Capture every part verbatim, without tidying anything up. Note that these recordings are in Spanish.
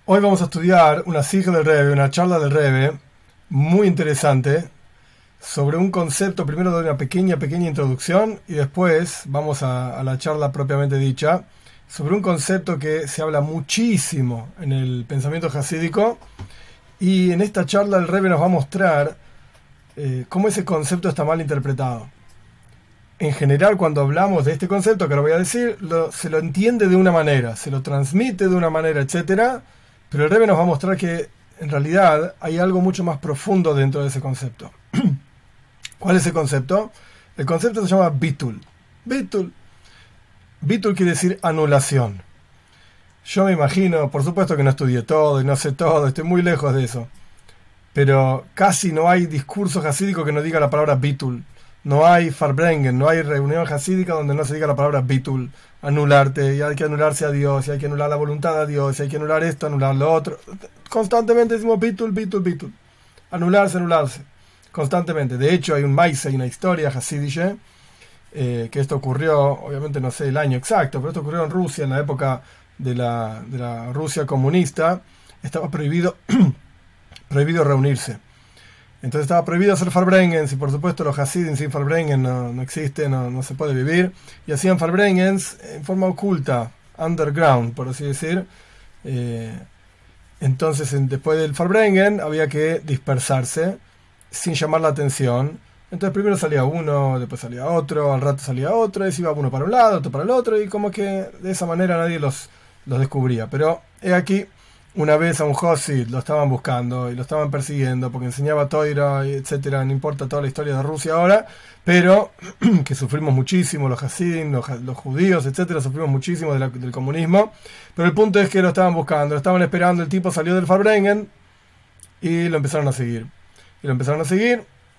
Hoy vamos a estudiar una sija del Rebbe, una charla del Rebbe, muy interesante, sobre un concepto. Primero doy una pequeña, pequeña introducción y después vamos a, a la charla propiamente dicha, sobre un concepto que se habla muchísimo en el pensamiento jasídico, y en esta charla el Rebbe nos va a mostrar eh, cómo ese concepto está mal interpretado. En general, cuando hablamos de este concepto, que ahora voy a decir, lo, se lo entiende de una manera, se lo transmite de una manera, etcétera. Pero el Rebbe nos va a mostrar que en realidad hay algo mucho más profundo dentro de ese concepto. ¿Cuál es ese concepto? El concepto se llama bitul. Bitul. Bitul quiere decir anulación. Yo me imagino, por supuesto que no estudié todo y no sé todo, estoy muy lejos de eso. Pero casi no hay discurso jasídico que no diga la palabra bitul. No hay farbrengen, no hay reunión jasídica donde no se diga la palabra bitul, anularte, y hay que anularse a Dios, y hay que anular la voluntad a Dios, y hay que anular esto, anular lo otro. Constantemente decimos bitul, bitul, bitul. Anularse, anularse. Constantemente. De hecho, hay un maise, hay una historia hasídica, eh, que esto ocurrió, obviamente no sé el año exacto, pero esto ocurrió en Rusia, en la época de la, de la Rusia comunista. Estaba prohibido, prohibido reunirse. Entonces estaba prohibido hacer farbrengens, y por supuesto los hasidim sin farbrengens no, no existe, no, no se puede vivir, y hacían farbrengens en forma oculta, underground, por así decir. Eh, entonces en, después del farbrengen había que dispersarse sin llamar la atención. Entonces primero salía uno, después salía otro, al rato salía otro, y se iba uno para un lado, otro para el otro, y como que de esa manera nadie los, los descubría. Pero he aquí, una vez a un Hasid lo estaban buscando y lo estaban persiguiendo porque enseñaba Toira, etcétera. No importa toda la historia de Rusia ahora, pero que sufrimos muchísimo los Hasidim, los, los judíos, etcétera. Sufrimos muchísimo de la, del comunismo. Pero el punto es que lo estaban buscando, lo estaban esperando. El tipo salió del farbrengen y lo empezaron a seguir. Y lo empezaron a seguir.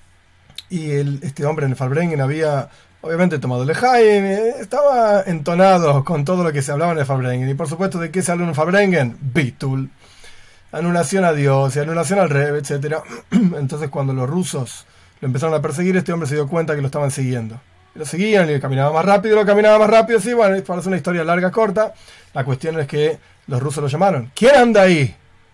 Y el, este hombre en el farbrengen había, obviamente, tomado lejaim, estaba entonado con todo lo que se hablaba en el farbrengen. Y por supuesto, ¿de qué se habla en un farbrengen? Bitul. Anulación a Dios y anulación al Rebbe, etcétera. Entonces, cuando los rusos lo empezaron a perseguir, este hombre se dio cuenta que lo estaban siguiendo. Y lo seguían y caminaba más rápido, lo caminaba más rápido. Sí, bueno, para hacer una historia larga, corta, la cuestión es que los rusos lo llamaron. ¿Quién anda ahí?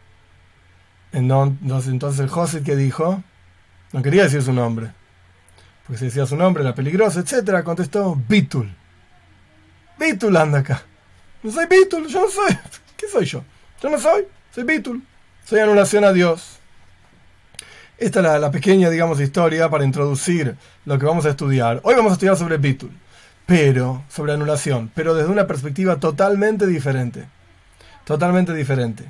Entonces, entonces el Hasid, que dijo, no quería decir su nombre, porque si decía su nombre era peligroso, etcétera, contestó Bitul. Bitul anda acá. No soy Bitul, yo no soy. ¿Qué soy yo? Yo no soy, soy Bitul. Soy anulación a Dios. Esta es la, la pequeña, digamos, historia para introducir lo que vamos a estudiar. Hoy vamos a estudiar sobre Bitul, pero, sobre anulación, pero desde una perspectiva totalmente diferente. Totalmente diferente.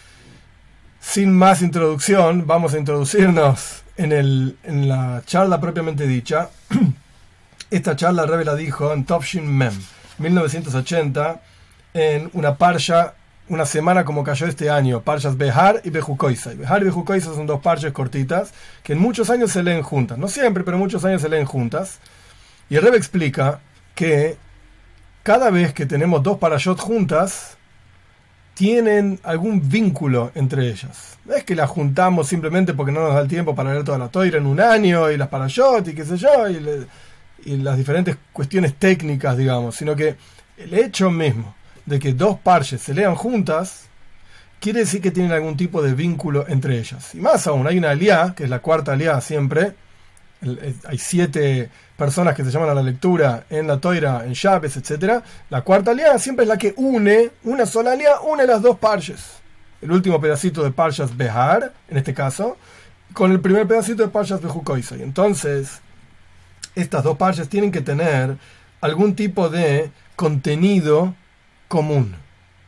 Sin más introducción, vamos a introducirnos en, el, en la charla propiamente dicha. Esta charla el Rebbe la dijo en Tovshin Mem, mil novecientos ochenta, en una parsha, una semana como cayó este año, parshas Behar y Bejukoisai. Behar y Bejukoisai son dos parshas cortitas que en muchos años se leen juntas. No siempre, pero en muchos años se leen juntas. Y el Rebbe explica que cada vez que tenemos dos parashot juntas, tienen algún vínculo entre ellas. No es que las juntamos simplemente porque no nos da el tiempo para leer toda la Toira en un año, y las parashot, y qué sé yo, y, le, y las diferentes cuestiones técnicas, digamos, sino que el hecho mismo de que dos parches se lean juntas, quiere decir que tienen algún tipo de vínculo entre ellas. Y más aún, hay una aliá, que es la cuarta aliá siempre. El, el, hay siete personas que se llaman a la lectura en la Toira, en Shabes, etcétera. La cuarta aliá siempre es la que une, una sola aliá, une las dos parches. El último pedacito de Parshas Behar, en este caso, con el primer pedacito de Parshas Bejukoisai. Entonces, estas dos parches tienen que tener algún tipo de contenido común,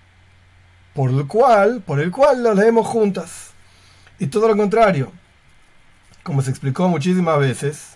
por el cual, por el cual las leemos juntas. Y todo lo contrario, como se explicó muchísimas veces,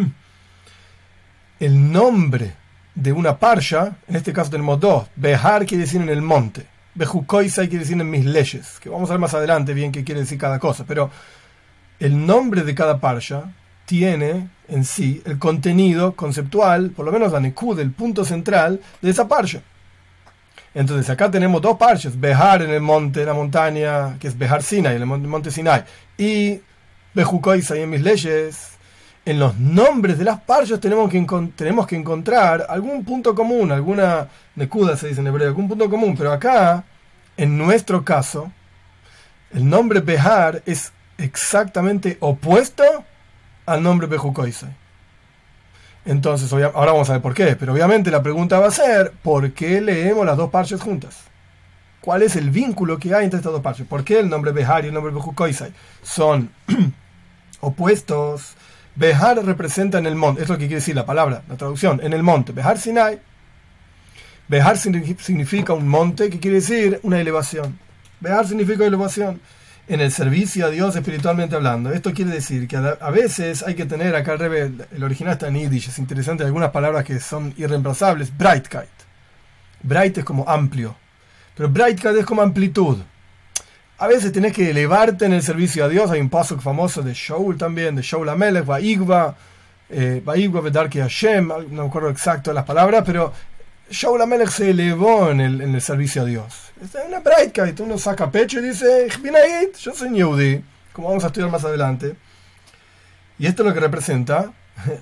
el nombre de una parsha, en este caso tenemos dos. Behar quiere decir en el monte, Bejukoisai quiere decir en mis leyes, que vamos a ver más adelante bien qué quiere decir cada cosa, pero el nombre de cada parsha tiene en sí el contenido conceptual, por lo menos la nekud, el punto central de esa parsha. Entonces acá tenemos dos parches, Behar en el monte, la montaña, que es Behar Sinai, en el monte Sinai, y Bejukoisai en mis leyes. En los nombres de las parshas tenemos que, tenemos que encontrar algún punto común, alguna nekuda se dice en hebreo, algún punto común, pero acá, en nuestro caso, El nombre Behar es exactamente opuesto al nombre Bejukoisai. Entonces, ahora vamos a ver por qué, pero obviamente la pregunta va a ser, ¿por qué leemos las dos parches juntas? ¿Cuál es el vínculo que hay entre estas dos parches? ¿Por qué el nombre Behar y el nombre Bejukoisai son opuestos? Behar representa en el monte, es lo que quiere decir la palabra, la traducción, en el monte. Behar Sinai. Behar significa un monte, que quiere decir una elevación. Behar significa elevación. En el servicio a Dios espiritualmente hablando. Esto quiere decir que a veces hay que tener, acá al revés, el original está en Yiddish, es interesante, algunas palabras que son irreemplazables. Breitkeit. Breit es como amplio, pero Breitkeit es como amplitud. A veces tenés que elevarte en el servicio a Dios. Hay un pasuk famoso de Shaul también, de Shaul HaMelech, Va'igva, eh, Va'igva Vedarke Hashem, no me acuerdo exacto de las palabras, pero Shaul HaMelech se elevó en el, en el servicio a Dios. Es una Breitkeit, uno saca pecho y dice, Ich bin Ayid, yo soy Yehudi, como vamos a estudiar más adelante. Y esto es lo que representa.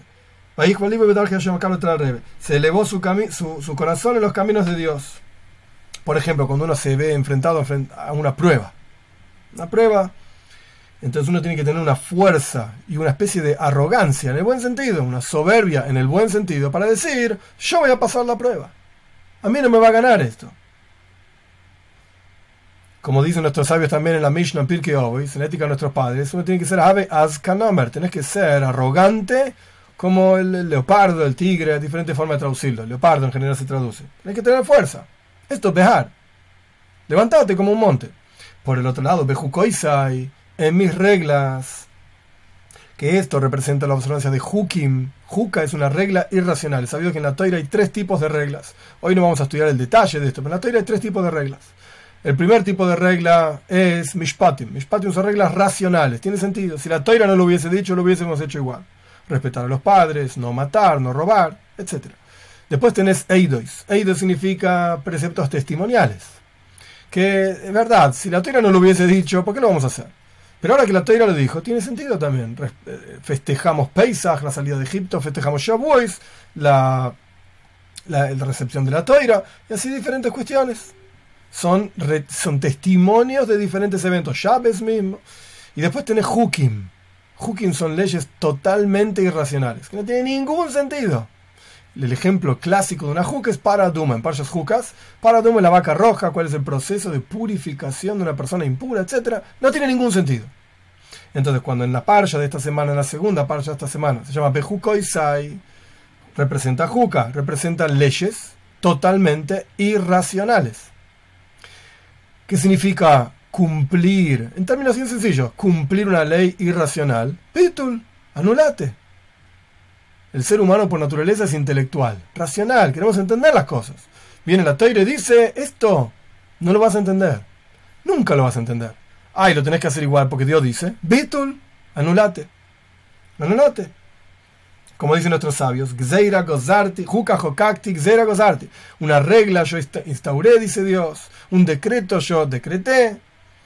Se elevó su, cami- su, su corazón en los caminos de Dios. Por ejemplo, cuando uno se ve enfrentado a una prueba. Una prueba, entonces uno tiene que tener una fuerza y una especie de arrogancia, en el buen sentido, una soberbia en el buen sentido, para decir, yo voy a pasar la prueba. A mí no me va a ganar esto. Como dicen nuestros sabios también en la Mishnah, en Pirkei Avos, en la ética de nuestros padres, uno tiene que ser Have Azkanomer, tenés que ser arrogante como el, el leopardo, el tigre, hay diferentes formas de traducirlo. El leopardo en general se traduce. Tenés que tener fuerza. Esto es Behar. Levantate como un monte. Por el otro lado, Bejukoisai, en mis reglas, que esto representa la observancia de Hukim. Juka es una regla irracional. Es sabido que en la Toira hay tres tipos de reglas. Hoy no vamos a estudiar el detalle de esto, pero en la Toira hay tres tipos de reglas. El primer tipo de regla es Mishpatim. Mishpatim son reglas racionales, tiene sentido. Si la Toira no lo hubiese dicho, lo hubiésemos hecho igual. Respetar a los padres, no matar, no robar, etcétera. Después tenés Eidois. Eidois significa preceptos testimoniales. Que es verdad, si la Toira no lo hubiese dicho, ¿por qué lo vamos a hacer? Pero ahora que la Toira lo dijo, tiene sentido también. Festejamos Pesach, la salida de Egipto, festejamos Shavuot, la, la, la recepción de la Toira, y así diferentes cuestiones. Son, re, son testimonios de diferentes eventos, Shabbos mismo. Y después tenés Hukim. Hukim son leyes totalmente irracionales, que no tienen ningún sentido. El ejemplo clásico de una juca es Paraduma, en Parshas Jucas. Paraduma es la vaca roja, cuál es el proceso de purificación de una persona impura, etcétera. No tiene ningún sentido. Entonces, cuando en la parsha de esta semana, en la segunda parsha de esta semana, se llama Bejukoisai, representa juca, representa leyes totalmente irracionales. ¿Qué significa cumplir? En términos bien sencillos, cumplir una ley irracional. Pitul, anulate. El ser humano por naturaleza es intelectual, racional, queremos entender las cosas. Viene la Toira y dice, esto no lo vas a entender. Nunca lo vas a entender. Ah, y lo tenés que hacer igual porque Dios dice, Bitul, anulate. Anulate. Como dicen nuestros sabios, Gzeira gozarti, Juka jokakti, Gzeira gozarti. Una regla yo instauré, dice Dios. Un decreto yo decreté.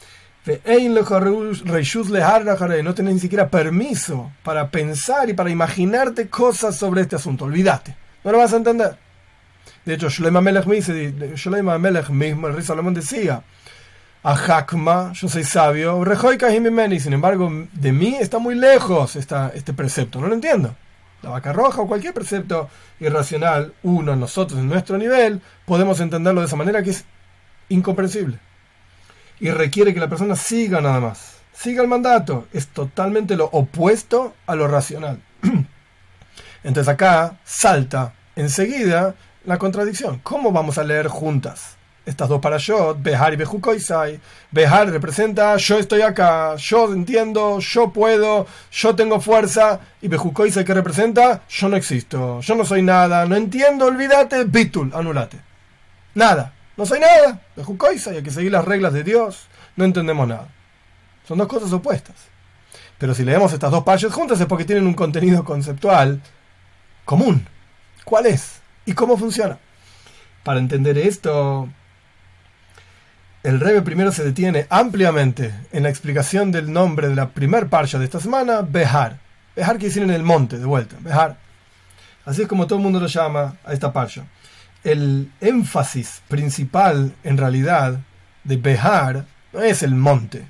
No tenés ni siquiera permiso para pensar y para imaginarte cosas sobre este asunto. Olvídate, no lo vas a entender. De hecho, Shlomo HaMelech mismo, el rey Salomón decía, a Hakma, yo soy sabio, y sin embargo, de mí está muy lejos esta, este precepto, no lo entiendo. La vaca roja o cualquier precepto irracional, uno, nosotros, en nuestro nivel, podemos entenderlo de esa manera que es incomprensible. Y requiere que la persona siga nada más. Siga el mandato. Es totalmente lo opuesto a lo racional. Entonces acá salta enseguida la contradicción. ¿Cómo vamos a leer juntas estas dos parashot? Behar y Bejukoisai. Behar representa yo estoy acá, yo entiendo, yo puedo, yo tengo fuerza. Y Bejukoisai, ¿qué representa? Yo no existo, yo no soy nada, no entiendo, olvídate, bitul, anulate. Nada. No soy nada, de Jukoisai, hay que seguir las reglas de Dios, no entendemos nada. Son dos cosas opuestas. Pero si leemos estas dos parches juntas es porque tienen un contenido conceptual común. ¿Cuál es? ¿Y cómo funciona? Para entender esto, el Rebbe primero se detiene ampliamente en la explicación del nombre de la primer parsha de esta semana, Behar. Behar quiere decir en el monte, de vuelta, Behar. Así es como todo el mundo lo llama a esta parsha. El énfasis principal, en realidad, de Behar no es el monte.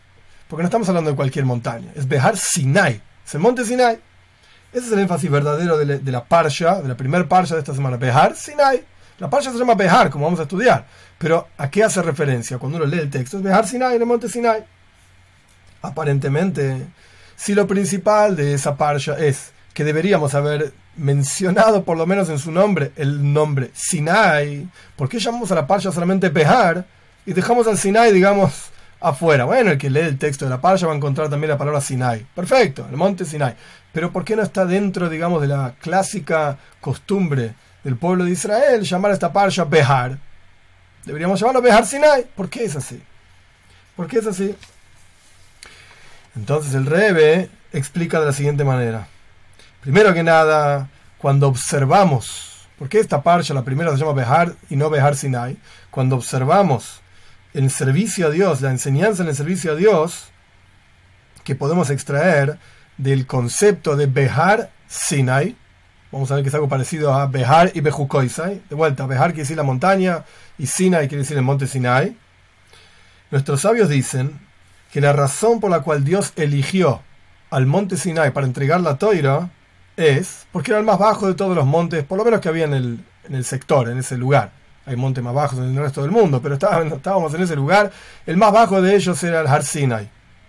porque no estamos hablando de cualquier montaña, es Behar Sinai, es el monte Sinai. Ese es el énfasis verdadero de, de la parsha, de la primer parsha de esta semana, Behar Sinai. La parsha se llama Behar, como vamos a estudiar, pero ¿a qué hace referencia cuando uno lee el texto? Es Behar Sinai, en el monte Sinai. Aparentemente, si lo principal de esa parsha es que deberíamos haber mencionado por lo menos en su nombre el nombre Sinai, ¿por qué llamamos a la parsha solamente Behar y dejamos al Sinai, digamos, afuera? Bueno, el que lee el texto de la parsha va a encontrar también la palabra Sinai. Perfecto, el monte Sinai. Pero ¿por qué no está dentro, digamos, de la clásica costumbre del pueblo de Israel llamar a esta parsha Behar? Deberíamos llamarlo Behar Sinai. ¿Por qué es así? ¿Por qué es así? Entonces el Rebbe explica de la siguiente manera. Primero que nada, cuando observamos, ¿por qué esta parsha, la primera, se llama Behar y no Behar Sinai? Cuando observamos el servicio a Dios, la enseñanza en el servicio a Dios, que podemos extraer del concepto de Behar Sinai, vamos a ver que es algo parecido a Behar y Bejukoisai. De vuelta, Behar quiere decir la montaña y Sinai quiere decir el monte Sinai. Nuestros sabios dicen que la razón por la cual Dios eligió al monte Sinai para entregar la Toira es porque era el más bajo de todos los montes, por lo menos que había en el, en el sector, en ese lugar. Hay montes más bajos en el resto del mundo, pero estábamos, estábamos en ese lugar. El más bajo de ellos era el Har Sinai.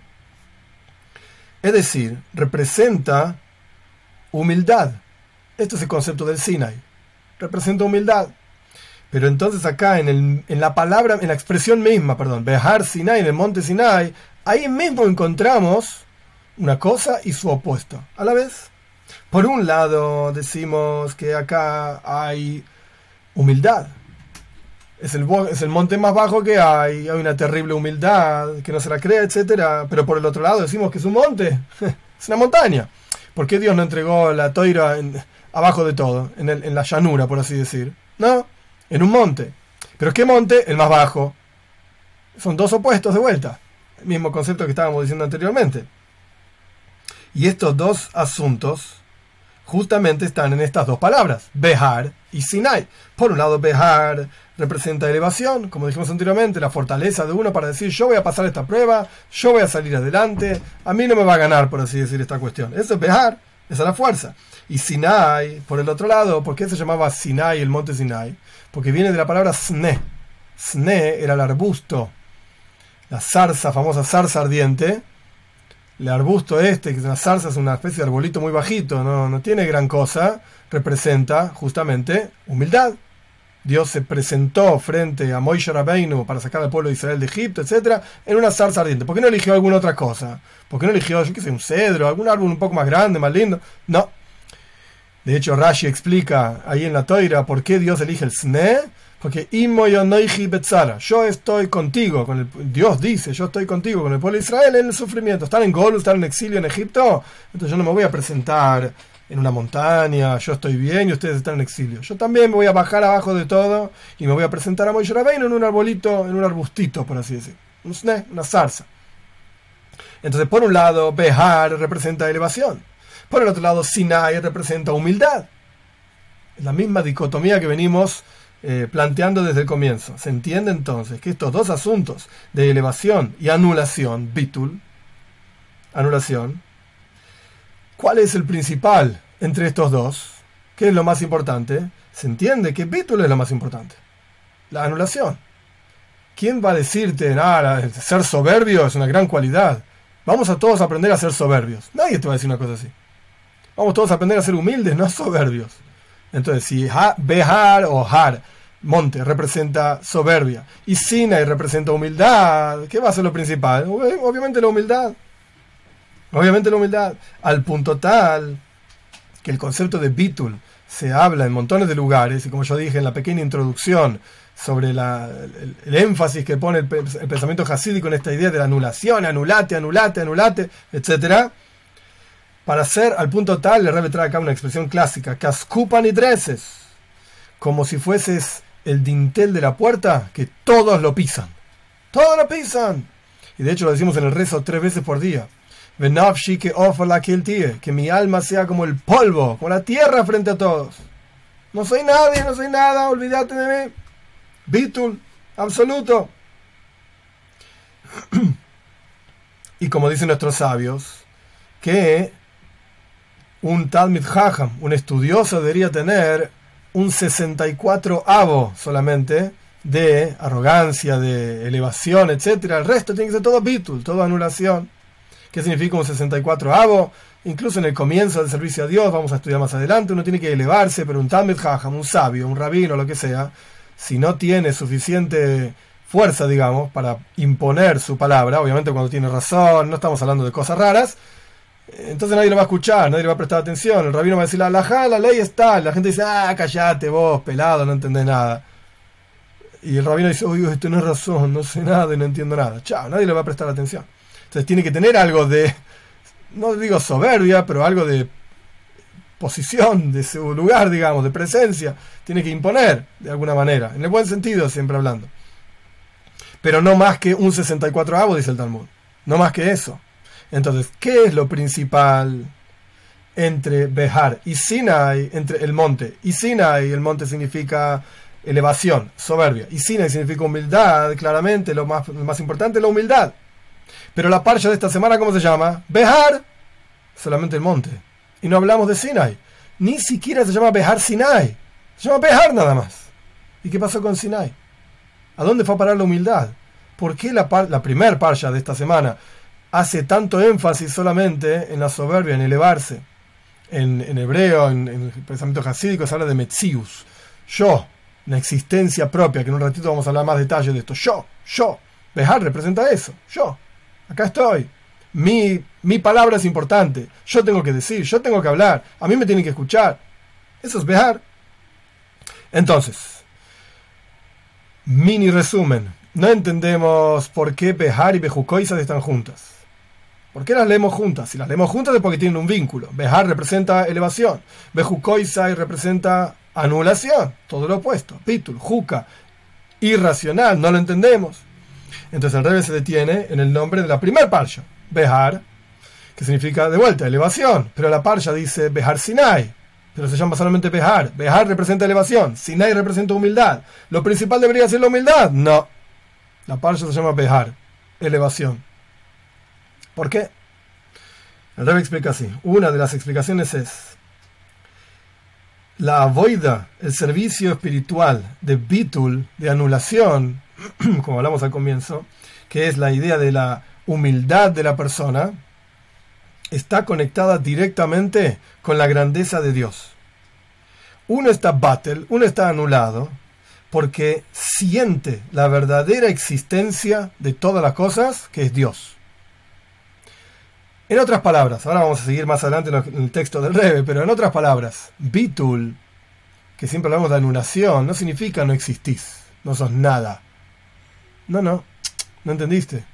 Es decir, representa humildad. Esto es el concepto del Sinai. Representa humildad. Pero entonces acá en, el, en la palabra, en la expresión misma, perdón, Behar Sinai, en el monte Sinai, ahí mismo encontramos una cosa y su opuesto a la vez. Por un lado decimos que acá hay humildad. Es el, es el monte más bajo que hay, hay una terrible humildad, que no se la crea, etcétera. Pero por el otro lado decimos que es un monte, es una montaña. ¿Por qué Dios no entregó la toira en, abajo de todo, en, el, en la llanura, por así decir? No, en un monte. ¿Pero qué monte? El más bajo. Son dos opuestos de vuelta. El mismo concepto que estábamos diciendo anteriormente. Y estos dos asuntos justamente están en estas dos palabras, Behar y Sinai. Por un lado, Behar representa elevación, como dijimos anteriormente, la fortaleza de uno para decir, yo voy a pasar esta prueba, yo voy a salir adelante, a mí no me va a ganar, por así decir, esta cuestión. Eso es Behar, esa es la fuerza. Y Sinai, por el otro lado, ¿por qué se llamaba Sinai, el monte Sinai? Porque viene de la palabra Sne. Sne era el arbusto, la zarza, famosa zarza ardiente. El arbusto este, que es una zarza, es una especie de arbolito muy bajito, no, no tiene gran cosa, representa justamente humildad. Dios se presentó frente a Moishe Rabbeinu para sacar al pueblo de Israel de Egipto, etcétera, en una zarza ardiente. ¿Por qué no eligió alguna otra cosa? ¿Por qué no eligió, yo qué sé, un cedro, algún árbol un poco más grande, más lindo? No. De hecho, Rashi explica ahí en la Toira por qué Dios elige el Sne. Porque yo estoy contigo, con el, Dios dice, yo estoy contigo con el pueblo de Israel en el sufrimiento. Están en Golus, están en exilio en Egipto, entonces yo no me voy a presentar en una montaña, yo estoy bien y ustedes están en exilio. Yo también me voy a bajar abajo de todo y me voy a presentar a Moishe Rabbeinu en un arbolito, en un arbustito, por así decir. Un sne, una zarza. Entonces, por un lado, Behar representa elevación. Por el otro lado, Sinai representa humildad. Es la misma dicotomía que venimos Eh, planteando desde el comienzo. Se entiende entonces que estos dos asuntos de elevación y anulación, bitul, anulación, ¿cuál es el principal entre estos dos? ¿Qué es lo más importante? Se entiende que bitul es lo más importante, la anulación. ¿Quién va a decirte, nada, ser soberbio es una gran cualidad? Vamos a todos a aprender a ser soberbios. Nadie te va a decir una cosa así. Vamos todos a aprender a ser humildes, no soberbios. Entonces, si ha, Behar o Har, monte, representa soberbia, y Sinai representa humildad, ¿qué va a ser lo principal? Obviamente la humildad. Obviamente la humildad. Al punto tal que el concepto de bitul se habla en montones de lugares, y como yo dije en la pequeña introducción sobre la, el, el énfasis que pone el, el pensamiento hasídico en esta idea de la anulación, anulate, anulate, anulate, etcétera. Para ser al punto tal, le Rebbe trae acá una expresión clásica, cascupan y dreses, como si fueses el dintel de la puerta, que todos lo pisan. Todos lo pisan. Y de hecho lo decimos en el rezo tres veces por día. Venafshi que offer la tie, que mi alma sea como el polvo, como la tierra frente a todos. No soy nadie, no soy nada, olvídate de mí. Bitul, absoluto. Y como dicen nuestros sabios, que un Talmid Jajam, un estudioso, debería tener un sesenta y cuatro avo solamente de arrogancia, de elevación, etcétera. El resto tiene que ser todo bitul, todo anulación. ¿Qué significa un sesenta y cuatro avo? Incluso en el comienzo del servicio a Dios, vamos a estudiar más adelante, uno tiene que elevarse, pero un Talmid Jajam, un sabio, un rabino, lo que sea, si no tiene suficiente fuerza, digamos, para imponer su palabra, obviamente cuando tiene razón, no estamos hablando de cosas raras, entonces nadie lo va a escuchar, nadie le va a prestar atención, el rabino va a decir, la halajá, la ley está, la gente dice, ah, callate vos, pelado, no entendés nada. Y el rabino dice, oye, tenés razón, no sé nada y no entiendo nada. Chao, nadie le va a prestar atención. Entonces tiene que tener algo de, no digo soberbia, pero algo de posición, de su lugar, digamos, de presencia. Tiene que imponer, de alguna manera, en el buen sentido, siempre hablando. Pero no más que un sesenta y cuatro avo, dice el Talmud. No más que eso. Entonces, ¿qué es lo principal entre Behar y Sinai, entre el monte? Y Sinai, el monte significa elevación, soberbia. Y Sinai significa humildad, claramente, lo más, lo más importante es la humildad. Pero la parsha de esta semana, ¿cómo se llama? Behar, solamente el monte. Y no hablamos de Sinai. Ni siquiera se llama Behar Sinai. Se llama Behar nada más. ¿Y qué pasó con Sinai? ¿A dónde fue a parar la humildad? ¿Por qué la, par- la primer parsha de esta semana hace tanto énfasis solamente en la soberbia, en elevarse? En, en hebreo, en, en el pensamiento jasídico, se habla de Metzius. Yo, una existencia propia, que en un ratito vamos a hablar más detalles de esto. Yo, yo. Behar representa eso. Yo. Acá estoy. Mi, mi palabra es importante. Yo tengo que decir, yo tengo que hablar. A mí me tienen que escuchar. Eso es Behar. Entonces, mini resumen. No entendemos por qué Behar y Bejucoisas están juntas. ¿Por qué las leemos juntas? Si las leemos juntas es porque tienen un vínculo. Behar representa elevación. Bejucoisai representa anulación. Todo lo opuesto. Pitul, juca, irracional. No lo entendemos. Entonces el Rebbe se detiene en el nombre de la primer parsha. Behar, que significa de vuelta, elevación. Pero la parsha dice Behar Sinai. Pero se llama solamente Behar. Behar representa elevación. Sinai representa humildad. ¿Lo principal debería ser la humildad? No. La parsha se llama Behar. Elevación. ¿Por qué? El Rebbe explica así. Una de las explicaciones es la avoida, el servicio espiritual de bitul, de anulación, como hablamos al comienzo, que es la idea de la humildad de la persona, está conectada directamente con la grandeza de Dios. Uno está batel, uno está anulado, porque siente la verdadera existencia de todas las cosas, que es Dios. En otras palabras, ahora vamos a seguir más adelante en el texto del Rebbe, pero en otras palabras, bitul, que siempre hablamos de anulación, no significa no existís, no sos nada. No, no, no entendiste.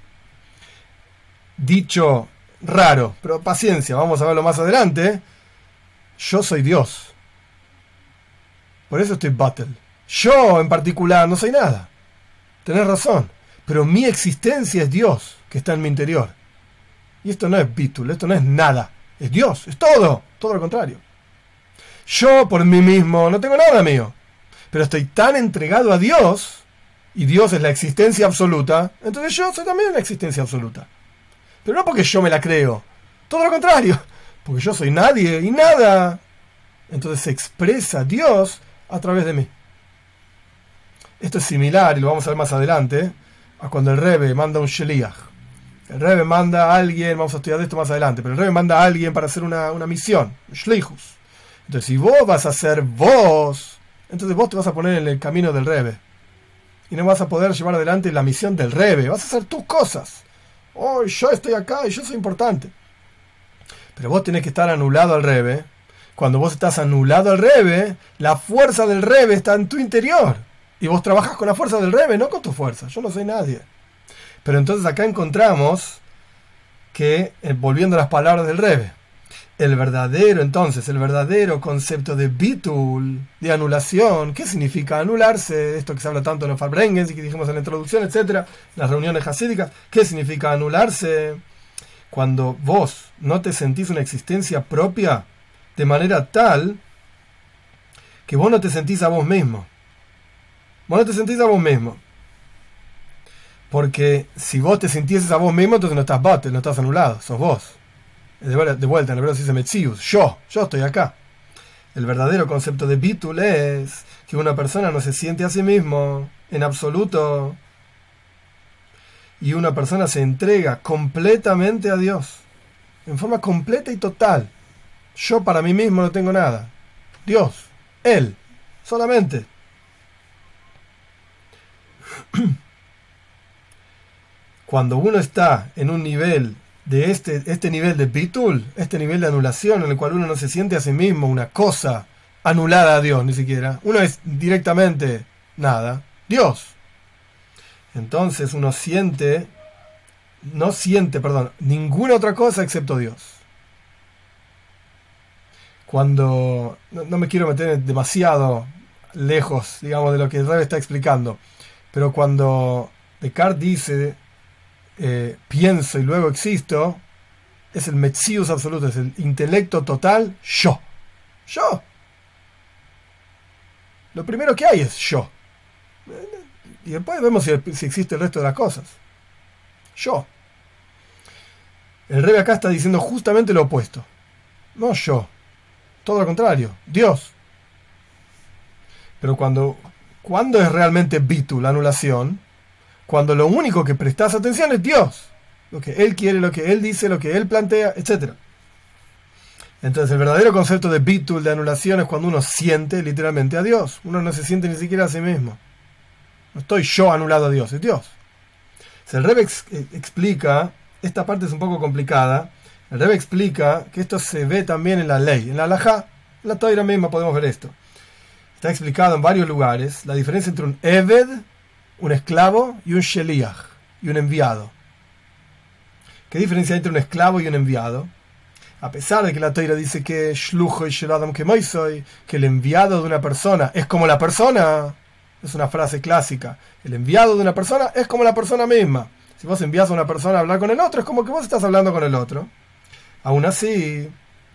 Dicho raro, pero paciencia, vamos a verlo más adelante. Yo soy Dios. Por eso estoy battle. Yo en particular no soy nada. Tenés razón. Pero mi existencia es Dios, que está en mi interior. Y esto no es bitul, esto no es nada. Es Dios, es todo. Todo lo contrario. Yo por mí mismo no tengo nada mío. Pero estoy tan entregado a Dios, y Dios es la existencia absoluta, entonces yo soy también la existencia absoluta. Pero no porque yo me la creo. Todo lo contrario. Porque yo soy nadie y nada. Entonces se expresa Dios a través de mí. Esto es similar, y lo vamos a ver más adelante, a cuando el Rebbe manda un sheliach. El Rebbe manda a alguien, vamos a estudiar esto más adelante, pero el Rebbe manda a alguien para hacer una, una misión, shlichus. Entonces, si vos vas a ser vos, entonces vos te vas a poner en el camino del Rebbe. Y no vas a poder llevar adelante la misión del Rebbe. Vas a hacer tus cosas. Oh, yo estoy acá y yo soy importante. Pero vos tenés que estar anulado al Rebbe. Cuando vos estás anulado al Rebbe, la fuerza del Rebbe está en tu interior. Y vos trabajás con la fuerza del Rebbe, no con tu fuerza. Yo no soy nadie. Pero entonces acá encontramos que, eh, volviendo a las palabras del Rebbe, el verdadero, entonces, el verdadero concepto de bitul, de anulación, ¿qué significa anularse? Esto que se habla tanto en los Farbrengens y que dijimos en la introducción, etcétera, en las reuniones hasídicas, ¿qué significa anularse? Cuando vos no te sentís una existencia propia de manera tal que vos no te sentís a vos mismo. Vos no te sentís a vos mismo. Porque si vos te sintieses a vos mismo, entonces no estás batel, no estás anulado, sos vos. De vuelta, en el hebreo se dice metzius, yo, yo estoy acá. El verdadero concepto de bitul es que una persona no se siente a sí mismo en absoluto y una persona se entrega completamente a Dios, en forma completa y total. Yo para mí mismo no tengo nada. Dios, Él, solamente. Cuando uno está en un nivel de este, este nivel de bitul, este nivel de anulación en el cual uno no se siente a sí mismo una cosa anulada a Dios ni siquiera, uno es directamente nada, Dios. Entonces uno siente, no siente, perdón, ninguna otra cosa excepto Dios. Cuando, no, no me quiero meter demasiado lejos, digamos, de lo que el Rebbe está explicando, pero cuando Descartes dice eh, pienso y luego existo, es el metzius absoluto, es el intelecto total, yo. Yo. Lo primero que hay es yo. Y después vemos si, si existe el resto de las cosas. Yo. El Rebbe acá está diciendo justamente lo opuesto. No yo. Todo lo contrario. Dios. Pero cuando, cuando es realmente bitul, la anulación, cuando lo único que prestas atención es Dios. Lo que Él quiere, lo que Él dice, lo que Él plantea, etcétera. Entonces el verdadero concepto de bitul, de anulación, es cuando uno siente literalmente a Dios. Uno no se siente ni siquiera a sí mismo. No estoy yo anulado a Dios, es Dios. Si el Rebbe ex- explica, esta parte es un poco complicada, el Rebbe explica que esto se ve también en la ley, en la halajá, en la Torá misma podemos ver esto. Está explicado en varios lugares la diferencia entre un eved, un esclavo, y un sheliach, y un enviado. ¿Qué diferencia hay entre un esclavo y un enviado? A pesar de que la Torá dice que shlucho y sheladam kemoisoy, que el enviado de una persona es como la persona, es una frase clásica, el enviado de una persona es como la persona misma. Si vos envías a una persona a hablar con el otro, es como que vos estás hablando con el otro. Aún así,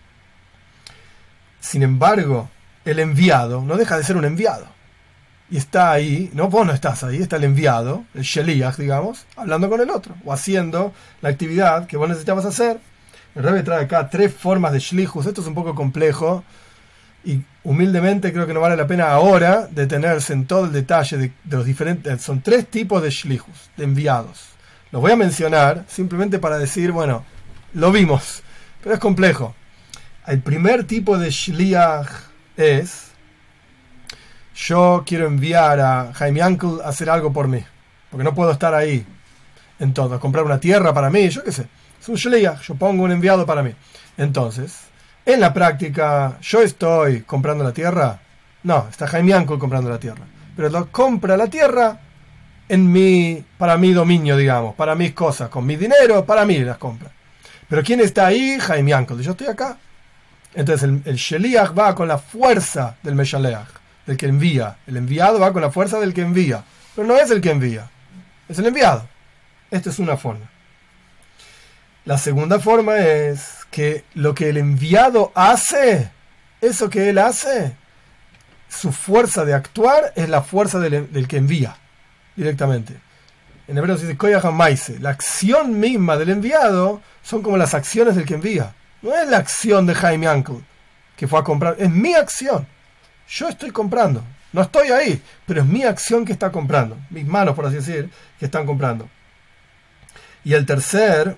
sin embargo, el enviado no deja de ser un enviado. Y está ahí, no, vos no estás ahí, está el enviado, el sheliach, digamos, hablando con el otro, o haciendo la actividad que vos necesitabas hacer. El Rebbe trae acá tres formas de shlichus. Esto es un poco complejo y humildemente creo que no vale la pena ahora detenerse en todo el detalle de, de los diferentes. Son tres tipos de shlichus, de enviados. Los voy a mencionar simplemente para decir, bueno, lo vimos, pero es complejo. El primer tipo de shliach es: yo quiero enviar a Jaime Uncle a hacer algo por mí, porque no puedo estar ahí en todo, comprar una tierra para mí, yo qué sé. Es un shliach, yo pongo un enviado para mí. Entonces, en la práctica, ¿yo estoy comprando la tierra? No, está Jaime Uncle comprando la tierra. Pero lo compra la tierra en mi, para mi dominio, digamos, para mis cosas, con mi dinero, para mí las compra. Pero ¿quién está ahí? Jaime Uncle. Yo estoy acá. Entonces el, el shliach va con la fuerza del meshaleach, del que envía. El enviado va con la fuerza del que envía. Pero no es el que envía, es el enviado. Esta es una forma. La segunda forma es que lo que el enviado hace, eso que él hace, su fuerza de actuar es la fuerza del, del que envía directamente. En hebreo se dice koyach hamaise. La acción misma del enviado son como las acciones del que envía. No es la acción de Jaime Uncle que fue a comprar, es mi acción. Yo estoy comprando, no estoy ahí, pero es mi acción que está comprando, mis manos, por así decir, que están comprando. Y el tercer,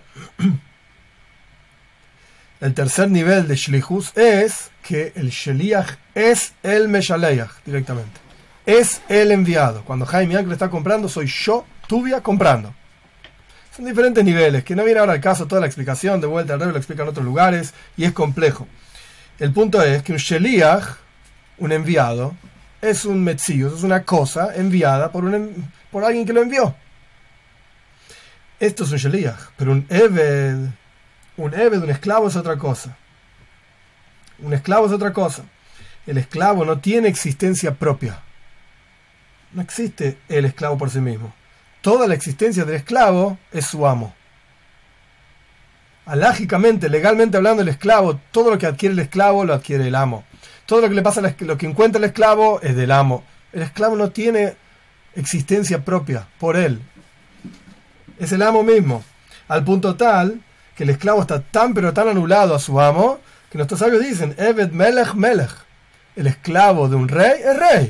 el tercer nivel de shlichus es que el sheliach es el meshaleach directamente. Es el enviado. Cuando Jaime Uncle está comprando, soy yo, Tuvia, comprando. Son diferentes niveles, que no viene ahora al caso toda la explicación, de vuelta al Rebbe lo explica en otros lugares, y es complejo. El punto es que un sheliach, un enviado, es un metzius, es una cosa enviada por, un, por alguien que lo envió. Esto es un sheliach, pero un eved, un eved, un esclavo es otra cosa. Un esclavo es otra cosa. El esclavo no tiene existencia propia. No existe el esclavo por sí mismo. Toda la existencia del esclavo es su amo. Alágicamente, legalmente hablando, el esclavo, todo lo que adquiere el esclavo lo adquiere el amo. Todo lo que le pasa, lo que encuentra el esclavo es del amo. El esclavo no tiene existencia propia por él. Es el amo mismo. Al punto tal que el esclavo está tan pero tan anulado a su amo que nuestros sabios dicen, Eved Melech Melech. El esclavo de un rey es rey.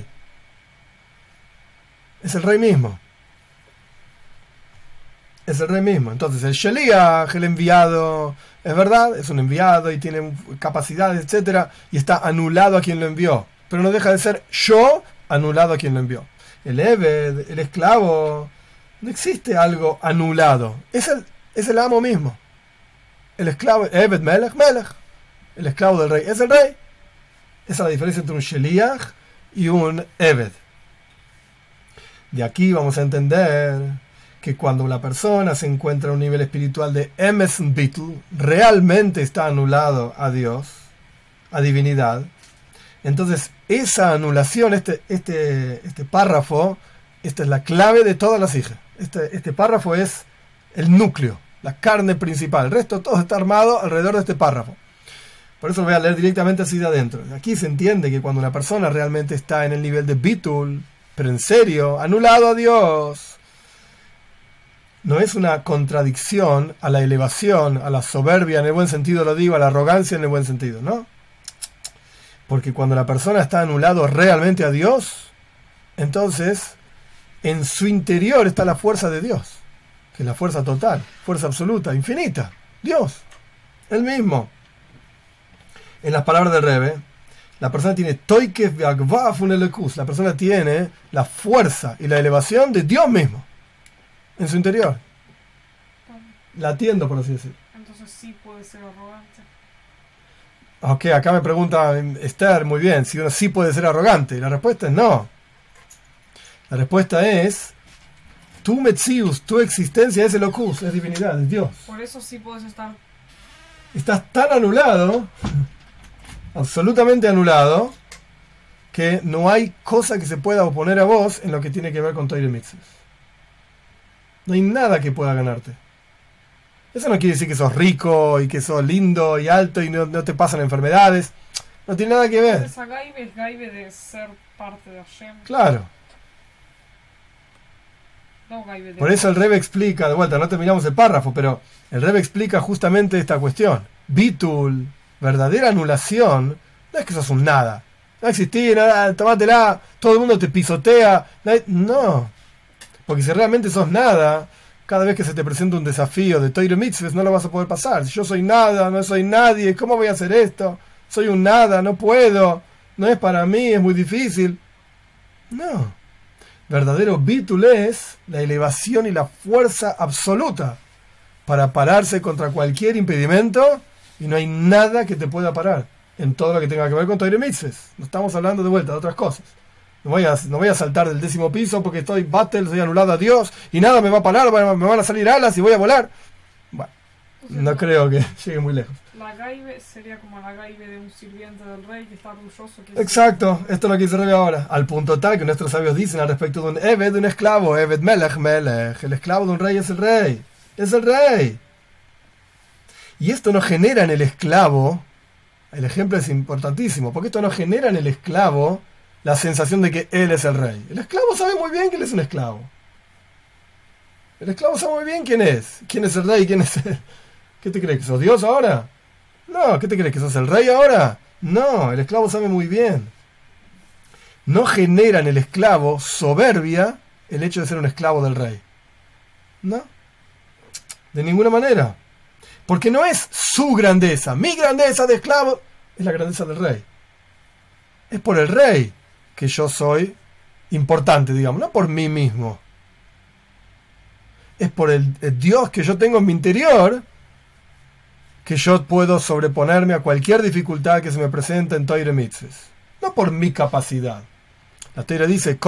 Es el rey mismo. Es el rey mismo. Entonces el Sheliach, el enviado, es verdad, es un enviado y tiene capacidades, etcétera, y está anulado a quien lo envió. Pero no deja de ser yo anulado a quien lo envió. El Eved, el esclavo, no existe algo anulado. Es el, es el amo mismo. El esclavo, Eved Melech Melech. El esclavo del rey es el rey. Esa es la diferencia entre un Sheliach y un Eved. De aquí vamos a entender que cuando la persona se encuentra a un nivel espiritual de Emes Bittul, realmente está anulado a Dios, a divinidad. Entonces, esa anulación, este, este, este párrafo, esta es la clave de todas las hijas. Este, este párrafo es el núcleo, la carne principal. El resto todo está armado alrededor de este párrafo. Por eso lo voy a leer directamente así de adentro. Aquí se entiende que cuando una persona realmente está en el nivel de Bittul, pero en serio, anulado a Dios, no es una contradicción a la elevación, a la soberbia en el buen sentido, lo digo, a la arrogancia en el buen sentido, ¿no? Porque cuando la persona está anulado realmente a Dios, entonces en su interior está la fuerza de Dios, que es la fuerza total, fuerza absoluta, infinita, Dios, Él mismo. En las palabras del Rebbe, la persona tiene toikef ve'agvaf unelekus, la persona tiene la fuerza y la elevación de Dios mismo en su interior. Latiendo, por así decirlo. Entonces sí puede ser arrogante. Ok, acá me pregunta Esther, muy bien, si uno sí puede ser arrogante. La respuesta es no. La respuesta es, tu metzius, tu existencia es el locus, es divinidad, es Dios. Por eso sí puedes estar... Estás tan anulado, absolutamente anulado, que no hay cosa que se pueda oponer a vos en lo que tiene que ver con Torah y Mitzvot. No hay nada que pueda ganarte. Eso no quiere decir que sos rico y que sos lindo y alto y no, no te pasan enfermedades. No tiene nada que ver. Esa gaibe es gaibe de ser parte de Hashem. Claro. No gaibe de... Por eso el Rebbe explica, de vuelta, no terminamos el párrafo, pero el Rebbe explica justamente esta cuestión. Bitul, verdadera anulación, no es que sos un nada. No existís, nada, tomátela, todo el mundo te pisotea. No. Porque si realmente sos nada, cada vez que se te presenta un desafío de Torah Mitzvot, no lo vas a poder pasar. Si yo soy nada, no soy nadie, ¿cómo voy a hacer esto? Soy un nada, no puedo, no es para mí, es muy difícil. No. Verdadero bitul es la elevación y la fuerza absoluta para pararse contra cualquier impedimento y no hay nada que te pueda parar en todo lo que tenga que ver con Torah Mitzvot. No estamos hablando de vuelta de otras cosas. No voy, a, no voy a saltar del décimo piso porque estoy battle, soy anulado a Dios y nada me va a parar, me van a salir alas y voy a volar. Bueno, o sea, no, no creo que llegue muy lejos. La gaibe sería como la gaibe de un sirviente del rey que está orgulloso. Que Exacto, es... esto es lo que se ve ahora. Al punto tal que nuestros sabios dicen al respecto de un Eved, de un esclavo, Eved Melech Melech. El esclavo de un rey es el rey. Es el rey. Y esto no genera en el esclavo, el ejemplo es importantísimo, porque esto no genera en el esclavo la sensación de que él es el rey. El esclavo sabe muy bien que él es un esclavo. El esclavo sabe muy bien quién es. Quién es el rey y quién es él. ¿Qué te crees? ¿Que sos Dios ahora? No. ¿Qué te crees? ¿Que sos el rey ahora? No. El esclavo sabe muy bien. No genera en el esclavo soberbia el hecho de ser un esclavo del rey. No. De ninguna manera. Porque no es su grandeza. Mi grandeza de esclavo es la grandeza del rey. Es por el rey que yo soy importante, digamos, no por mí mismo. Es por el, el Dios que yo tengo en mi interior que yo puedo sobreponerme a cualquier dificultad que se me presente en Torah Mitzvot. No por mi capacidad. La Torah dice,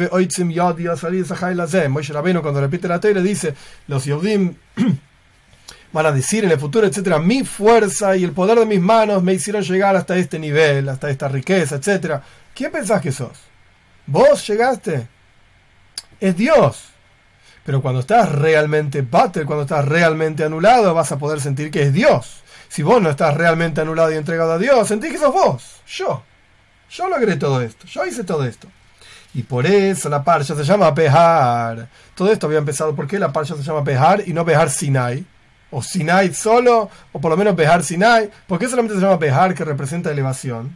Moshe Rabbeinu cuando repite la Torah dice, los Yehudim van a decir en el futuro, etcétera, mi fuerza y el poder de mis manos me hicieron llegar hasta este nivel, hasta esta riqueza, etcétera. ¿Quién pensás que sos? ¿Vos llegaste? Es Dios. Pero cuando estás realmente battle, cuando estás realmente anulado, vas a poder sentir que es Dios. Si vos no estás realmente anulado y entregado a Dios, sentís que sos vos, yo. Yo logré todo esto, yo hice todo esto. Y por eso la parsha se llama Behar. Todo esto había empezado, ¿por qué la parsha se llama Behar y no Behar Sinai? O Sinai solo, o por lo menos Behar Sinai. ¿Por qué solamente se llama Behar, que representa elevación?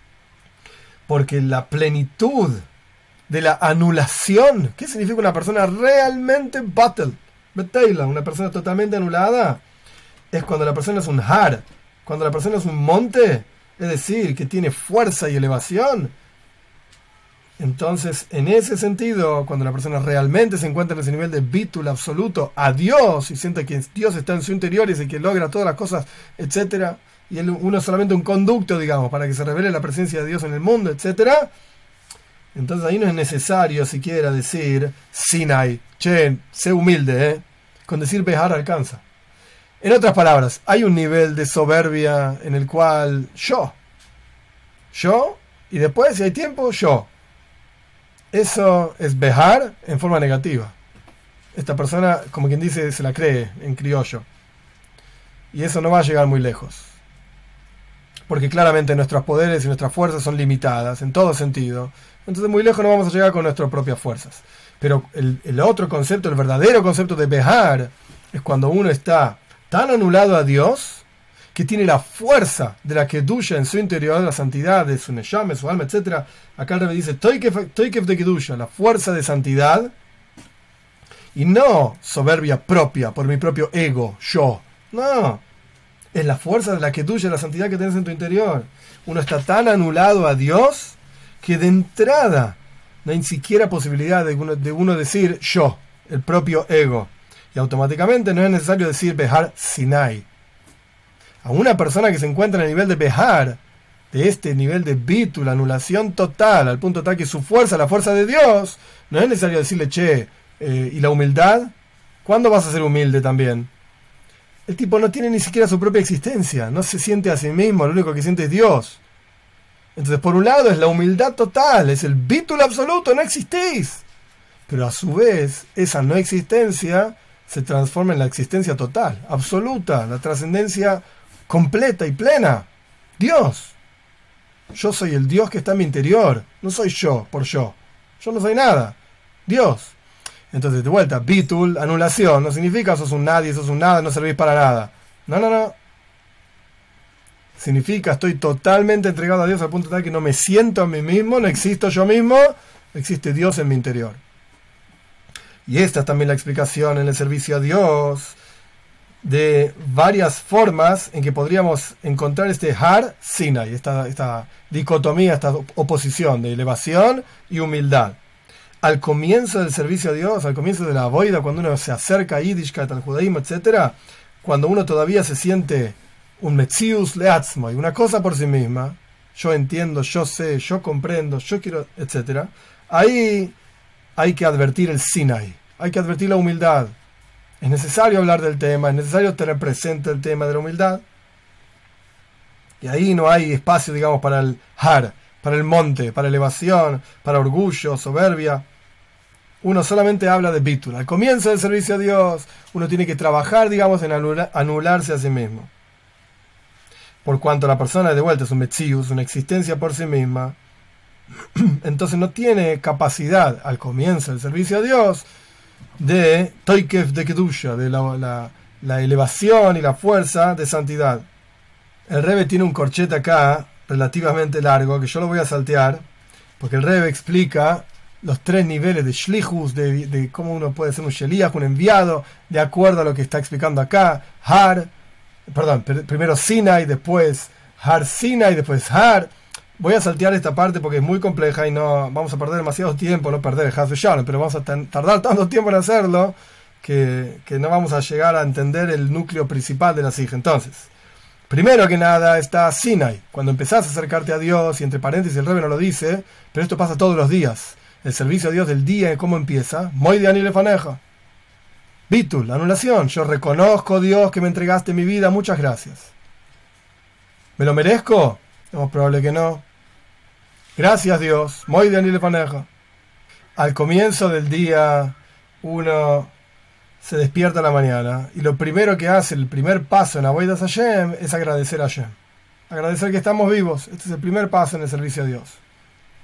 Porque la plenitud de la anulación, ¿qué significa una persona realmente battle? Betela, una persona totalmente anulada, es cuando la persona es un har, cuando la persona es un monte, es decir, que tiene fuerza y elevación. Entonces, en ese sentido, cuando la persona realmente se encuentra en ese nivel de bitul absoluto a Dios y siente que Dios está en su interior y que logra todas las cosas, etcétera, y él, uno es solamente un conducto, digamos, para que se revele la presencia de Dios en el mundo, etcétera, entonces ahí no es necesario siquiera decir Sinai, che, sé humilde, ¿eh? Con decir Behar alcanza. En otras palabras, hay un nivel de soberbia en el cual yo, yo, y después, si hay tiempo, yo. Eso es Behar en forma negativa. Esta persona, como quien dice, se la cree en criollo. Y eso no va a llegar muy lejos. Porque claramente nuestros poderes y nuestras fuerzas son limitadas en todo sentido. Entonces muy lejos no vamos a llegar con nuestras propias fuerzas. Pero el, el otro concepto, el verdadero concepto de Behar, es cuando uno está tan anulado a Dios que tiene la fuerza de la Kedusha en su interior, la santidad de su neshama, su alma, etcétera. Acá el Rebbe dice Toikef de Kedusha, la fuerza de santidad, y no soberbia propia, por mi propio ego, yo. No, es la fuerza de la Kedusha, la santidad que tienes en tu interior. Uno está tan anulado a Dios que de entrada no hay ni siquiera posibilidad de uno, de uno decir yo, el propio ego. Y automáticamente no es necesario decir Behar Sinai. A una persona que se encuentra en el nivel de Behar, de este nivel de bitul, la anulación total, al punto tal que su fuerza, la fuerza de Dios, no es necesario decirle, che, eh, ¿y la humildad? ¿Cuándo vas a ser humilde también? El tipo no tiene ni siquiera su propia existencia, no se siente a sí mismo, lo único que siente es Dios. Entonces, por un lado es la humildad total, es el bitul absoluto, no existís. Pero a su vez, esa no existencia se transforma en la existencia total, absoluta, la trascendencia completa y plena. Dios. Yo soy el Dios que está en mi interior. No soy yo por yo. Yo no soy nada. Dios. Entonces, de vuelta, bitul, anulación, no significa sos un nadie, sos un nada, no servís para nada. No, no, no. Significa estoy totalmente entregado a Dios al punto tal que no me siento a mí mismo, no existo yo mismo, existe Dios en mi interior. Y esta es también la explicación en el servicio a Dios de varias formas en que podríamos encontrar este Har Sinai, esta, esta dicotomía, esta oposición de elevación y humildad. Al comienzo del servicio a Dios, al comienzo de la boida, cuando uno se acerca a Yiddishkeit, al judaísmo, etcétera, cuando uno todavía se siente un metzius leatzmoi, una cosa por sí misma, yo entiendo, yo sé, yo comprendo, yo quiero, etcétera, ahí hay que advertir el Sinai, hay que advertir la humildad. Es necesario hablar del tema, es necesario tener presente el tema de la humildad. Y ahí no hay espacio, digamos, para el har, para el monte, para elevación, para orgullo, soberbia. Uno solamente habla de bitul. Al comienzo del servicio a Dios, uno tiene que trabajar, digamos, en anula, anularse a sí mismo. Por cuanto la persona de vuelta es un metzius, una existencia por sí misma, entonces no tiene capacidad al comienzo del servicio a Dios de Toikef de Kedusha, de la, la, la elevación y la fuerza de santidad. El Rebbe tiene un corchete acá relativamente largo que yo lo voy a saltear porque el Rebbe explica los tres niveles de shlichus, de, de cómo uno puede ser un sheliach, un enviado, de acuerdo a lo que está explicando acá. Har, perdón, primero Sinai, después Har Sinai, después Har. Voy a saltear esta parte porque es muy compleja y no vamos a perder demasiado tiempo, no perder el Haz Shalom, pero vamos a tardar tanto tiempo en hacerlo que, que no vamos a llegar a entender el núcleo principal de la Sija. Entonces, primero que nada está Sinai, cuando empezás a acercarte a Dios, y entre paréntesis el Rebbe no lo dice, pero esto pasa todos los días. El servicio a Dios del día, ¿cómo empieza? Moidiani lefaneja. Bitul, la anulación. Yo reconozco, Dios, que me entregaste mi vida, muchas gracias. ¿Me lo merezco? No, probable que no. Gracias, Dios. Moidiani lefaneja. Al comienzo del día, uno se despierta en la mañana y lo primero que hace, el primer paso en Avodas Hashem, es agradecer a Hashem. Agradecer que estamos vivos. Este es el primer paso en el servicio a Dios.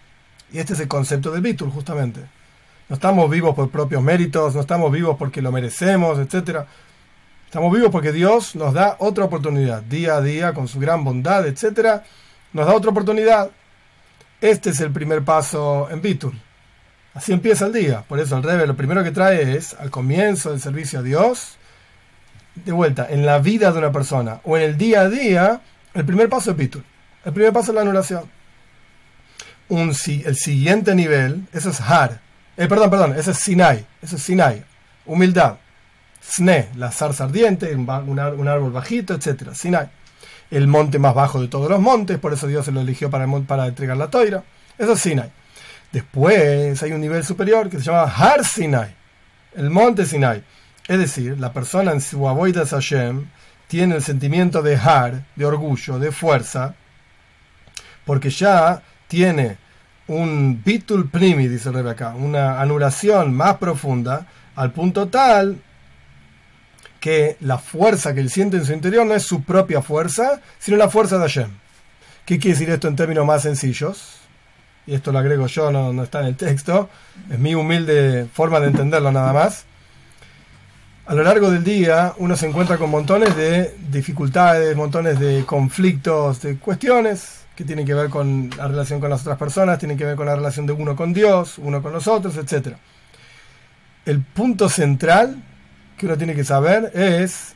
Y este es el concepto del bitul, justamente. No estamos vivos por propios méritos, no estamos vivos porque lo merecemos, etcétera. Estamos vivos porque Dios nos da otra oportunidad, día a día, con su gran bondad, etcétera. Nos da otra oportunidad. Este es el primer paso en bitul. Así empieza el día. Por eso el Rebbe lo primero que trae es, al comienzo del servicio a Dios, de vuelta, en la vida de una persona o en el día a día, el primer paso es bitul. El primer paso es la anulación. Un, el siguiente nivel, eso es har. Eh, perdón, perdón, eso es sinai. Eso es sinai. Humildad. Sne, la zarza ardiente, un, un, un árbol bajito, etcétera. Sinai. El monte más bajo de todos los montes, por eso Dios se lo eligió para, para entregar la toira. Eso es Sinai. Después hay un nivel superior que se llama Har Sinai, el monte Sinai. Es decir, la persona en su avodas Hashem tiene el sentimiento de Har, de orgullo, de fuerza, porque ya tiene un bitul primi, dice el Rebbe acá, una anulación más profunda, al punto tal que la fuerza que él siente en su interior no es su propia fuerza, sino la fuerza de Hashem. ¿Qué quiere decir esto en términos más sencillos? Y esto lo agrego yo, no, no está en el texto, es mi humilde forma de entenderlo nada más. A lo largo del día uno se encuentra con montones de dificultades, montones de conflictos, de cuestiones que tienen que ver con la relación con las otras personas, tienen que ver con la relación de uno con Dios, uno con los otros, etcétera. El punto central que uno tiene que saber es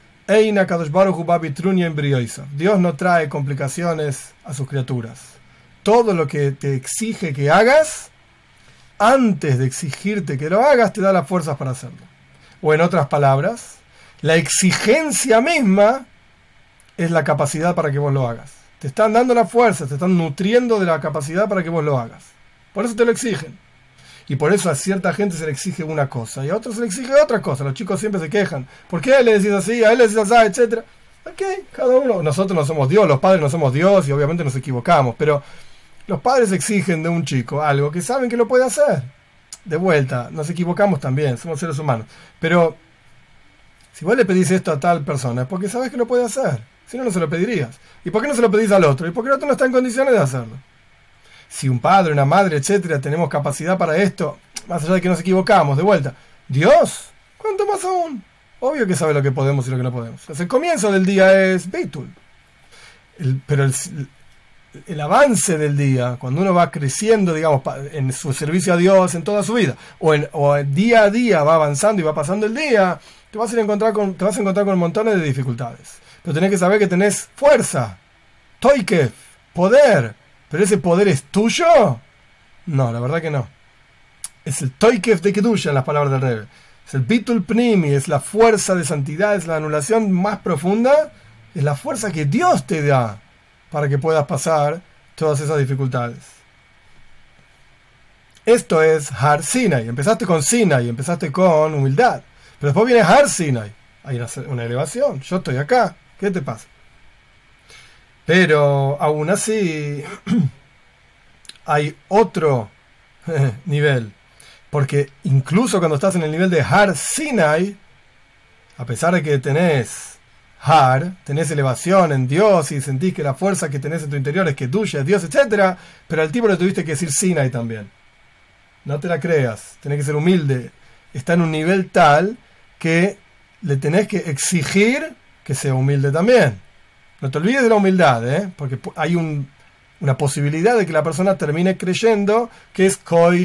Dios no trae complicaciones a sus criaturas. Todo lo que te exige que hagas, antes de exigirte que lo hagas, te da las fuerzas para hacerlo. O en otras palabras, la exigencia misma es la capacidad para que vos lo hagas. Te están dando las fuerzas, te están nutriendo de la capacidad para que vos lo hagas. Por eso te lo exigen. Y por eso a cierta gente se le exige una cosa y a otros se le exige otra cosa. Los chicos siempre se quejan. ¿Por qué le decís así? A él le decís así, etcétera. Ok, cada uno. Nosotros no somos Dios, los padres no somos Dios y obviamente nos equivocamos. Pero los padres exigen de un chico algo que saben que lo puede hacer. De vuelta, nos equivocamos también, somos seres humanos. Pero si vos le pedís esto a tal persona es porque sabes que lo puede hacer. Si no, no se lo pedirías. ¿Y por qué no se lo pedís al otro? ¿Y por qué el otro no está en condiciones de hacerlo? Si un padre, una madre, etcétera, tenemos capacidad para esto, más allá de que nos equivocamos, de vuelta, Dios, ¿cuánto más aún? Obvio que sabe lo que podemos y lo que no podemos. Entonces, el comienzo del día es Beitul. El, pero el, el avance del día, cuando uno va creciendo, digamos, en su servicio a Dios en toda su vida, o, en, o día a día va avanzando y va pasando el día, te vas a, ir a encontrar con, te vas a encontrar con montones de dificultades. Pero tenés que saber que tenés fuerza, toikef, poder. ¿Pero ese poder es tuyo? No, la verdad que no. Es el toikef de Kedusha en las palabras del Rebbe. Es el bitul pnimi, es la fuerza de santidad, es la anulación más profunda, es la fuerza que Dios te da para que puedas pasar todas esas dificultades. Esto es Har Sinai. Empezaste con Sinai, empezaste con humildad. Pero después viene Har Sinai. Hay una, una elevación. Yo estoy acá. ¿Qué te pasa? Pero aún así hay otro nivel. Porque incluso cuando estás en el nivel de Har Sinai, a pesar de que tenés Har, tenés elevación en Dios y sentís que la fuerza que tenés en tu interior es que tuya, es Dios, etcétera, pero al tipo le tuviste que decir Sinai también. No te la creas, tenés que ser humilde. Está en un nivel tal que le tenés que exigir que sea humilde también. No te olvides de la humildad, ¿eh? Porque hay un, una posibilidad de que la persona termine creyendo que es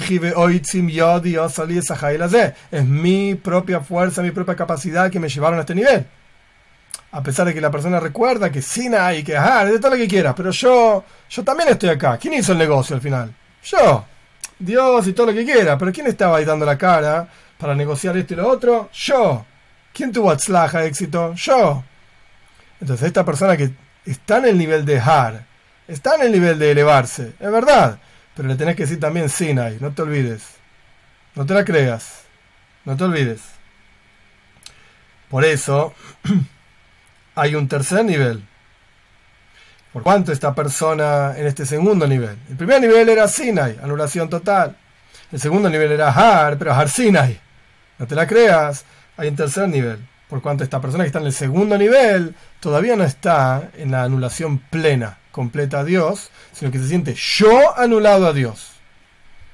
es mi propia fuerza, mi propia capacidad que me llevaron a este nivel. A pesar de que la persona recuerda que Sinai, que Har, de todo lo que quieras, pero yo, yo también estoy acá. ¿Quién hizo el negocio al final? Yo. Dios y todo lo que quiera, pero ¿quién estaba ahí dando la cara para negociar esto y lo otro? Yo. ¿Quién tuvo atzlaja, éxito? Yo. Entonces esta persona que está en el nivel de Har, está en el nivel de elevarse, es verdad, pero le tenés que decir también Sinai, no te olvides, no te la creas, no te olvides. Por eso hay un tercer nivel. ¿Por cuánto esta persona en este segundo nivel? El primer nivel era Sinai, anulación total. El segundo nivel era Har, pero Har Sinai. No te la creas, hay un tercer nivel. Por cuanto esta persona que está en el segundo nivel todavía no está en la anulación plena, completa a Dios, sino que se siente yo anulado a Dios.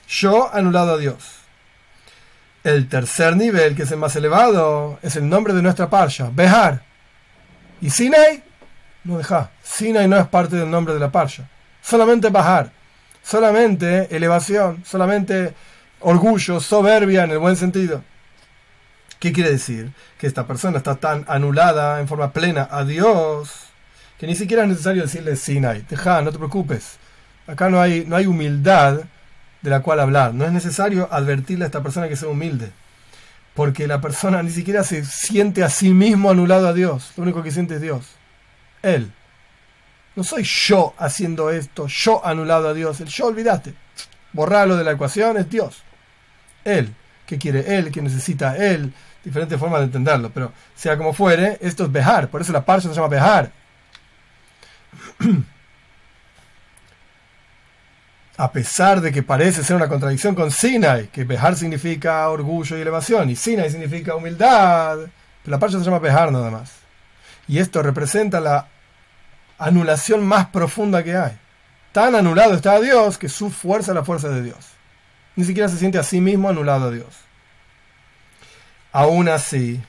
Yo anulado a Dios. El tercer nivel, que es el más elevado, es el nombre de nuestra parsha, Behar. Y Sinai, no deja. Sinai no es parte del nombre de la parsha. Solamente Bahar. Solamente elevación. Solamente orgullo, soberbia en el buen sentido. ¿Qué quiere decir? Que esta persona está tan anulada en forma plena a Dios que ni siquiera es necesario decirle Sinai. Deja, no te preocupes. Acá no hay, no hay humildad de la cual hablar. No es necesario advertirle a esta persona que sea humilde, porque la persona ni siquiera se siente a sí mismo anulado a Dios. Lo único que siente es Dios. Él. No soy yo haciendo esto, yo anulado a Dios. El yo, olvidaste. Borralo de la ecuación, es Dios. Él. ¿Qué quiere Él? ¿Qué necesita Él? Diferentes formas de entenderlo, pero sea como fuere, esto es Behar. Por eso la parsha se llama Behar. A pesar de que parece ser una contradicción con Sinai, que Behar significa orgullo y elevación, y Sinai significa humildad, pero la parsha se llama Behar nada más. Y esto representa la anulación más profunda que hay. Tan anulado está a Dios que su fuerza es la fuerza de Dios. Ni siquiera se siente a sí mismo anulado a Dios. Aún así,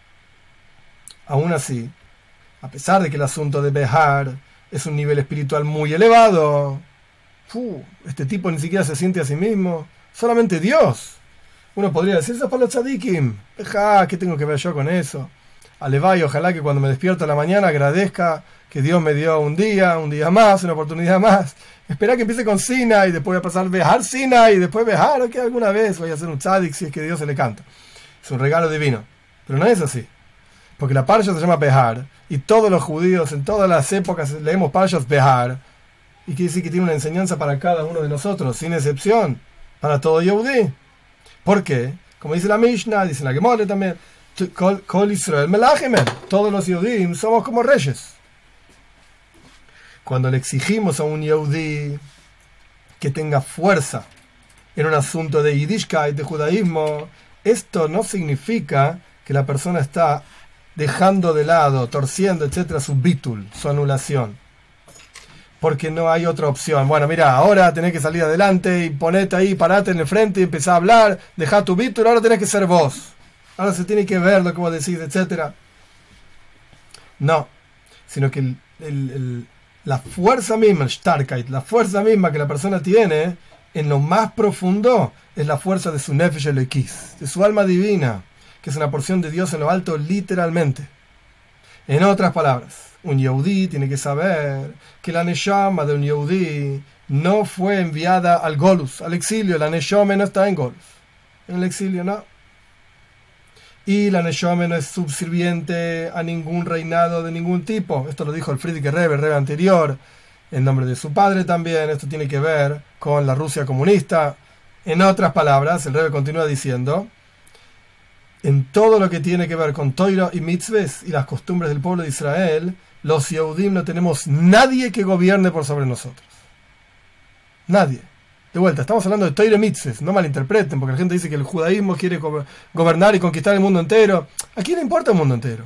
aún así, a pesar de que el asunto de Behar es un nivel espiritual muy elevado, Uh, este tipo ni siquiera se siente a sí mismo, solamente Dios. Uno podría decir, eso es para los tzadikim. Deja, ¿qué tengo que ver yo con eso? Alevay, ojalá que cuando me despierto a la mañana agradezca que Dios me dio un día, un día más, una oportunidad más. Espera que empiece con Sinai, y después voy a pasar a Behar Sinai, y después Behar, o que alguna vez voy a hacer un tzadik si es que Dios se le canta. Es un regalo divino. Pero no es así. Porque la parsha se llama Behar, y todos los judíos en todas las épocas leemos parshas Behar, y quiere decir que tiene una enseñanza para cada uno de nosotros, sin excepción, para todo Yehudí. ¿Por qué? Como dice la Mishnah, dice la Gemara también, Kol Israel Melachemen, todos los Yehudim somos como reyes. Cuando le exigimos a un Yehudí que tenga fuerza en un asunto de Yiddishkeit, de judaísmo, esto no significa que la persona está dejando de lado, torciendo, etcétera, su bitul, su anulación. Porque no hay otra opción. Bueno, mira, ahora tenés que salir adelante y ponete ahí, parate en el frente y empezá a hablar, dejá tu bitul, ahora tenés que ser vos. Ahora se tiene que ver lo que vos decís, etcétera. No, sino que el, el, el, la fuerza misma, el Starkheit, la fuerza misma que la persona tiene, en lo más profundo, es la fuerza de su Nefesh Elokis, de su alma divina, que es una porción de Dios en lo alto, literalmente. En otras palabras, un Yehudí tiene que saber que la Neshama de un Yehudí no fue enviada al Golus, al exilio. La Neshama no está en Golus. En el exilio no. Y la Neshama no es subserviente a ningún reinado de ningún tipo. Esto lo dijo el Frierdiker Rebbe, el Rebbe anterior, en nombre de su padre también. Esto tiene que ver con la Rusia comunista. En otras palabras, el Rebbe continúa diciendo, en todo lo que tiene que ver con Torah y mitzvahs y las costumbres del pueblo de Israel, los Yehudim no tenemos nadie que gobierne por sobre nosotros. Nadie. De vuelta, estamos hablando de Torah y mitzvahs, no malinterpreten, porque la gente dice que el judaísmo quiere go- gobernar y conquistar el mundo entero. ¿A quién le importa el mundo entero?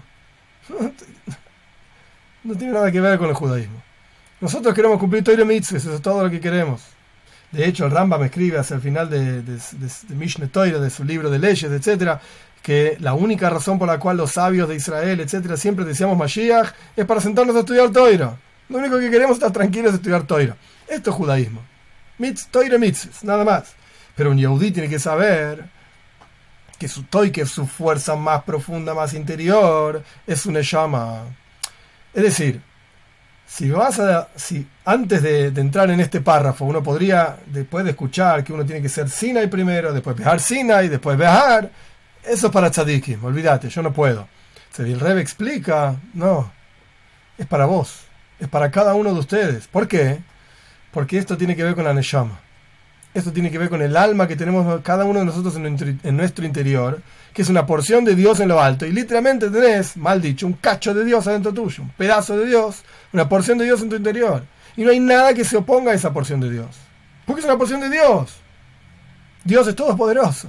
No tiene nada que ver con el judaísmo. Nosotros queremos cumplir Torah y mitzvahs, eso es todo lo que queremos. De hecho, el Rambam escribe hacia el final de, de, de, de Mishneh Torah, de su libro de leyes, etcétera, que la única razón por la cual los sabios de Israel, etcétera, siempre decíamos Mashiach, es para sentarnos a estudiar Torah. Lo único que queremos es estar tranquilos de estudiar Torah. Esto es judaísmo. Mitz, Torah mitzvahs, nada más. Pero un Yehudí tiene que saber que su Torah, que es su fuerza más profunda, más interior, es una llama. Es decir, si vas a, si antes de, de entrar en este párrafo, uno podría, después de escuchar que uno tiene que ser Sinai primero, después Behar Sinai, después Behar, eso es para tzadikim, olvídate, yo no puedo. Si el Rebbe explica, no, es para vos, es para cada uno de ustedes. ¿Por qué? Porque esto tiene que ver con la Neshama. Esto tiene que ver con el alma que tenemos cada uno de nosotros en, en nuestro interior, que es una porción de Dios en lo alto. Y literalmente tenés, mal dicho, un cacho de Dios adentro tuyo, un pedazo de Dios, una porción de Dios en tu interior. Y no hay nada que se oponga a esa porción de Dios. Porque es una porción de Dios. Dios es todopoderoso.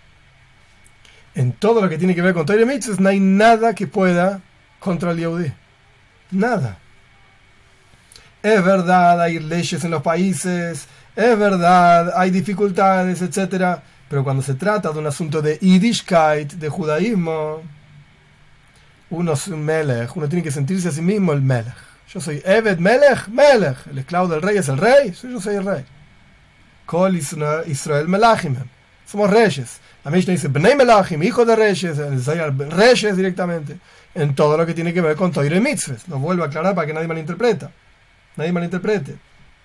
En todo lo que tiene que ver con Torah y mitzvahs, no hay nada que pueda contra el Yehudí. Nada. Es verdad, hay leyes en los países, es verdad, hay dificultades, etcétera, pero cuando se trata de un asunto de Yiddishkeit, de judaísmo, uno es un melech, uno tiene que sentirse a sí mismo el melech. Yo soy Eved Melech, Melech, el esclavo del rey es el rey, yo soy el rey. Kol Israel Melachim, somos reyes. La Mishnah dice Bnei Melachim, hijo de reyes, reyes directamente, en todo lo que tiene que ver con Torah y Mitzvahs. Lo vuelvo a aclarar para que nadie malinterprete. Nadie malinterprete.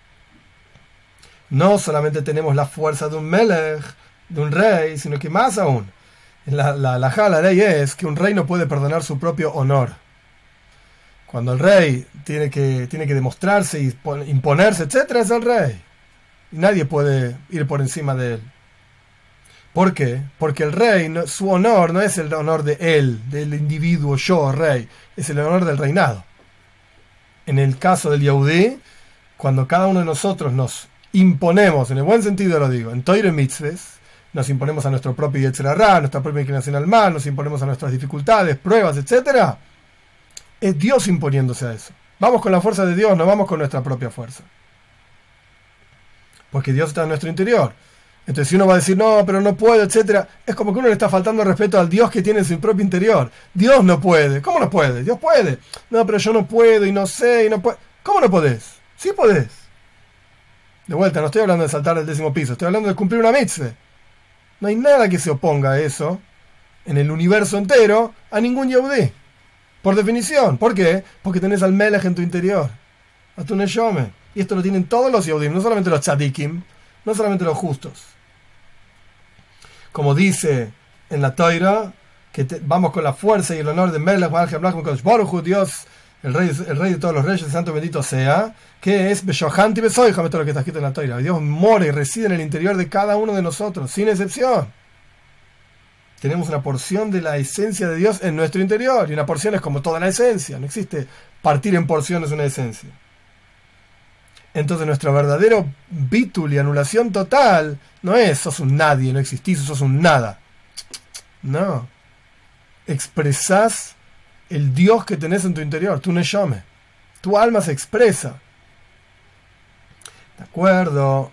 No solamente tenemos la fuerza de un melech, de un rey, sino que más aún, la, la, la, la ley es que un rey no puede perdonar su propio honor. Cuando el rey tiene que, tiene que demostrarse y imponerse, etcétera, es el rey. Y nadie puede ir por encima de él. ¿Por qué? Porque el rey, no, su honor no es el honor de él, del individuo, yo, rey, es el honor del reinado. En el caso del Yehudí, cuando cada uno de nosotros nos imponemos, en el buen sentido lo digo, en Torah y Mitzvahs, nos imponemos a nuestro propio Yetzer Hará, nuestra propia inclinación al mal, nos imponemos a nuestras dificultades, pruebas, etcétera, es Dios imponiéndose a eso. Vamos con la fuerza de Dios, no vamos con nuestra propia fuerza. Porque Dios está en nuestro interior. Entonces si uno va a decir, no, pero no puedo, etcétera, es como que uno le está faltando respeto al Dios que tiene en su propio interior. Dios no puede. ¿Cómo no puede? Dios puede. No, pero yo no puedo y no sé y no puedo. ¿Cómo no podés? Sí podés. De vuelta, no estoy hablando de saltar el décimo piso, estoy hablando de cumplir una mitzvah. No hay nada que se oponga a eso en el universo entero a ningún Yehudí. Por definición. ¿Por qué? Porque tenés al Melech en tu interior. A tu Neshome. Y esto lo tienen todos los Yehudim, no solamente los tzadikim, no solamente los justos. Como dice en la Torah, que te, vamos con la fuerza y el honor de Melech Baruch Hu, Dios, el rey, el rey de todos los reyes, santo bendito sea, que es Beshohanti Besoijam, esto es lo que está escrito en la Torah. Dios mora y reside en el interior de cada uno de nosotros, sin excepción. Tenemos una porción de la esencia de Dios en nuestro interior, y una porción es como toda la esencia, no existe partir en porciones una esencia. Entonces nuestro verdadero bitul y anulación total no es sos un nadie, no existís, sos un nada. No. Expresás el Dios que tenés en tu interior, tu neshome. Tu alma se expresa. ¿De acuerdo?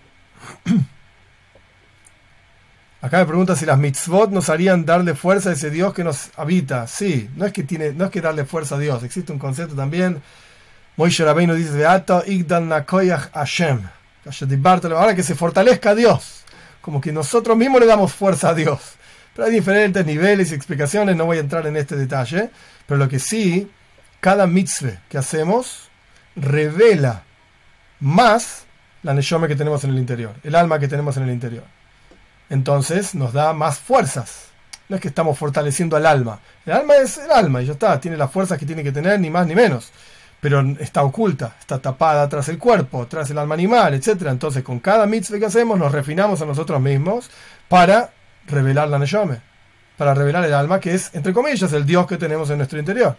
Acá me pregunta si las mitzvot nos harían darle fuerza a ese Dios que nos habita. Sí, no es que tiene, no es que darle fuerza a Dios. Existe un concepto también. Moshe Rabbeinu dice: Beato igdan nakoyach Hashem. Ahora que se fortalezca a Dios. Como que nosotros mismos le damos fuerza a Dios. Pero hay diferentes niveles y explicaciones, no voy a entrar en este detalle. Pero lo que sí, cada mitzvah que hacemos revela más la neshome que tenemos en el interior, el alma que tenemos en el interior. Entonces nos da más fuerzas. No es que estamos fortaleciendo al alma. El alma es el alma y ya está. Tiene las fuerzas que tiene que tener, ni más ni menos. Pero está oculta, está tapada tras el cuerpo, tras el alma animal, etcétera. Entonces con cada mitzvah que hacemos nos refinamos a nosotros mismos para revelar la neshome. Para revelar el alma que es, entre comillas, el Dios que tenemos en nuestro interior.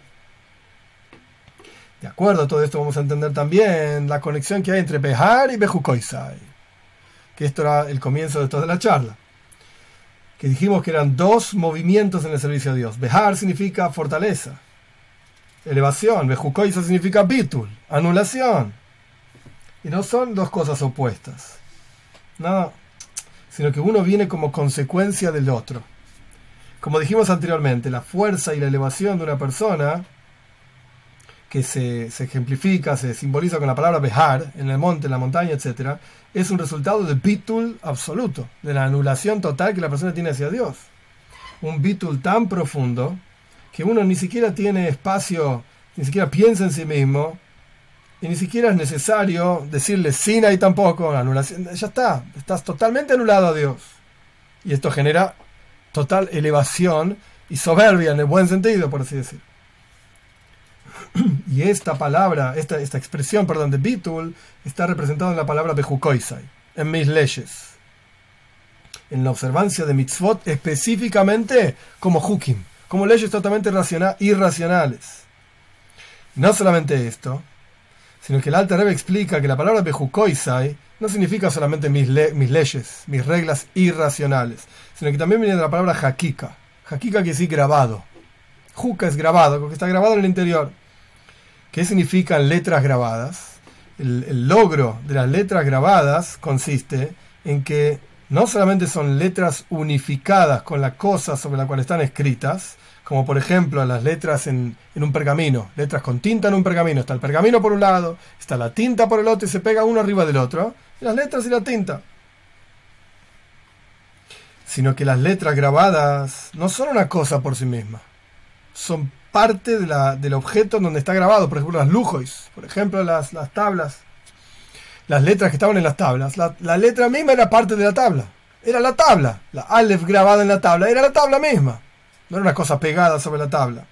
De acuerdo a todo esto vamos a entender también la conexión que hay entre Behar y Bejukoisai. Que esto era el comienzo de toda la charla. Que dijimos que eran dos movimientos en el servicio a Dios. Behar significa fortaleza, elevación. Bejukoisa significa bitul, anulación. Y no son dos cosas opuestas. No, sino que uno viene como consecuencia del otro. Como dijimos anteriormente, la fuerza y la elevación de una persona, que se, se ejemplifica, se simboliza con la palabra Behar, en el monte, en la montaña, etcétera, es un resultado de bitul absoluto, de la anulación total que la persona tiene hacia Dios. Un bitul tan profundo que uno ni siquiera tiene espacio, ni siquiera piensa en sí mismo, y ni siquiera es necesario decirle sin ahí tampoco, anulación, ya está, estás totalmente anulado a Dios. Y esto genera total elevación y soberbia en el buen sentido, por así decir. Y esta palabra, esta, esta expresión, perdón, de bitul, está representada en la palabra bejukoisai, en mis leyes. En la observancia de mitzvot, específicamente como hukim, como leyes totalmente irracionales. No solamente esto, sino que el Alter Rebbe explica que la palabra bejukoisai no significa solamente mis, le- mis leyes, mis reglas irracionales, sino que también viene de la palabra hakika. Hakika quiere decir grabado. Juka es grabado, porque está grabado en el interior. ¿Qué significan letras grabadas? el, el logro de las letras grabadas consiste en que no solamente son letras unificadas con la cosa sobre la cual están escritas, como por ejemplo las letras en, en un pergamino, letras con tinta en un pergamino. Está el pergamino por un lado, está la tinta por el otro y se pega uno arriba del otro, y las letras y la tinta. Sino que las letras grabadas no son una cosa por sí misma, son parte de la, del objeto donde está grabado. Por ejemplo, las lujois, por ejemplo, las, las tablas, las letras que estaban en las tablas, la, la letra misma era parte de la tabla, era la tabla, la alef grabada en la tabla, era la tabla misma, no era una cosa pegada sobre la tabla.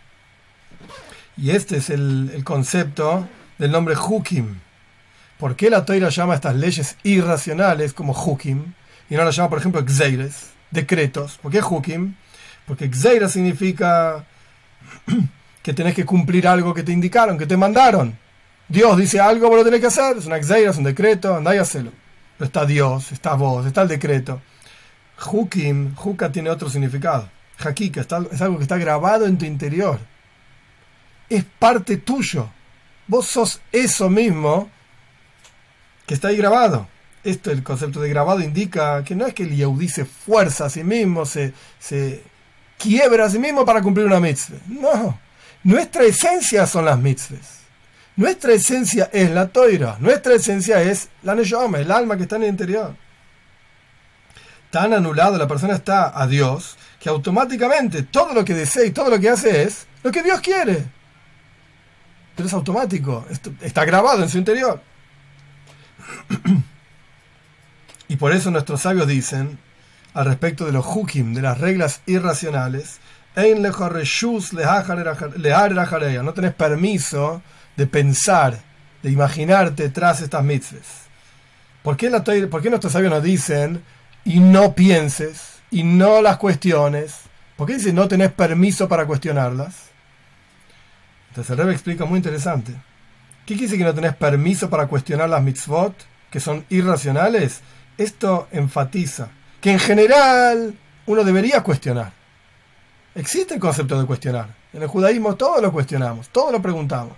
Y este es el, el concepto del nombre Hukim. ¿Por qué la Toira llama a estas leyes irracionales como Hukim y no la llama, por ejemplo, Gzeires, decretos? ¿Por qué Hukim? Porque Gzeires significa que tenés que cumplir algo que te indicaron, que te mandaron. Dios dice algo, vos lo tenés que hacer. Es una Gzeira, es un decreto, andá y hacelo. Pero está Dios, está vos, está el decreto. Hukim, Huka tiene otro significado. Hakika, está, es algo que está grabado en tu interior. Es parte tuyo. Vos sos eso mismo que está ahí grabado. Esto, el concepto de grabado, indica que no es que el Yehudí se fuerza a sí mismo, se, se quiebra a sí mismo para cumplir una mitzvah. No. Nuestra esencia son las mitzvahs. Nuestra esencia es la Toira. Nuestra esencia es la Neshama, el alma que está en el interior. Tan anulado la persona está a Dios que automáticamente todo lo que desea y todo lo que hace es lo que Dios quiere. Pero es automático. Esto está grabado en su interior. Y por eso nuestros sabios dicen, al respecto de los hukim, de las reglas irracionales, no tenés permiso de pensar, de imaginarte tras estas mitzvahs. ¿Por qué, la, ¿Por qué nuestros sabios nos dicen y no pienses y no las cuestiones? ¿Por qué dicen no tenés permiso para cuestionarlas? Entonces el Rebbe explica muy interesante. ¿Qué quiere decir que no tenés permiso para cuestionar las mitzvot, que son irracionales? Esto enfatiza que en general uno debería cuestionar. Existe el concepto de cuestionar. En el judaísmo todo lo cuestionamos, todo lo preguntamos.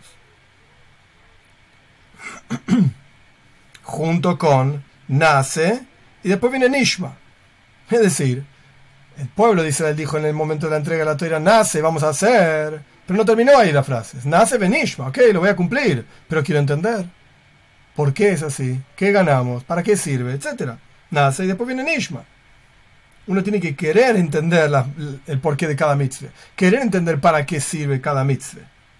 Junto con nace y después viene Nishma. Es decir, el pueblo de Israel dijo en el momento de la entrega de la Torah, nace, vamos a hacer, pero no terminó ahí la frase. Nace Benishma, ok, lo voy a cumplir, pero quiero entender. ¿Por qué es así? ¿Qué ganamos? ¿Para qué sirve? Etcétera. Nace y después viene Nishma. Uno tiene que querer entender la, el porqué de cada mitzvah. Querer entender para qué sirve cada mitzvah.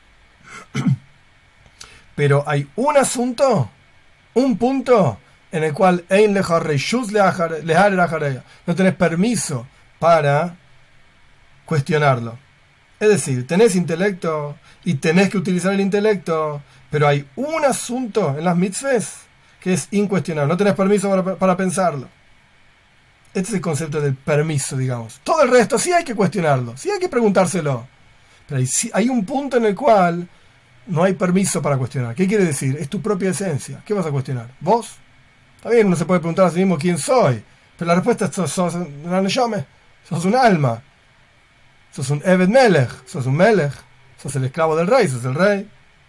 Pero hay un asunto, un punto, en el cual no tenés permiso para cuestionarlo. Es decir, tenés intelecto y tenés que utilizar el intelecto, pero hay un asunto en las mitzvahs que es incuestionable. No tenés permiso para, para pensarlo. Este es el concepto del permiso, digamos. Todo el resto sí hay que cuestionarlo, sí hay que preguntárselo. Pero hay, sí, hay un punto en el cual no hay permiso para cuestionar. ¿Qué quiere decir? Es tu propia esencia. ¿Qué vas a cuestionar? ¿Vos? Está bien, uno se puede preguntar a sí mismo quién soy, pero la respuesta es: sos, sos una neshama, sos un alma, sos un Eved Melech, sos un Melech, sos el esclavo del rey, sos el rey.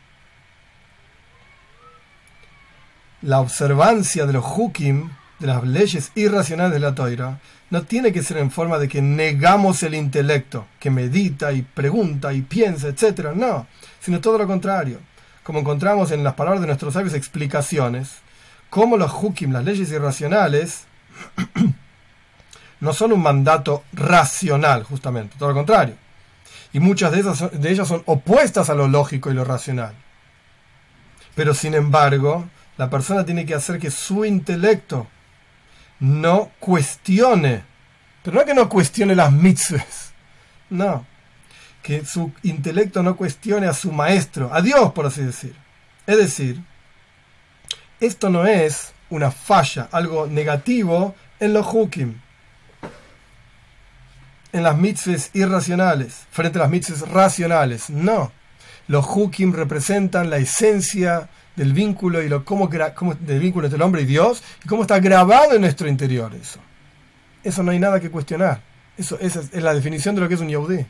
La observancia de los hukim, de las leyes irracionales de la Toira, no tiene que ser en forma de que negamos el intelecto, que medita y pregunta y piensa, etcétera. No, sino todo lo contrario. Como encontramos en las palabras de nuestros sabios explicaciones, como los hukim, las leyes irracionales, no son un mandato racional, justamente, todo lo contrario. Y muchas de, esas, de ellas son opuestas a lo lógico y lo racional. Pero sin embargo, la persona tiene que hacer que su intelecto no cuestione, pero no que no cuestione las mitzvahs, no, que su intelecto no cuestione a su maestro, a Dios, por así decir. Es decir, esto no es una falla, algo negativo en los hukim, en las mitzvahs irracionales, frente a las mitzvahs racionales. No, los hukim representan la esencia del vínculo y lo cómo, cómo del vínculo entre el hombre y Dios, y cómo está grabado en nuestro interior eso. Eso no hay nada que cuestionar. Eso, esa es la definición de lo que es un Yehudí.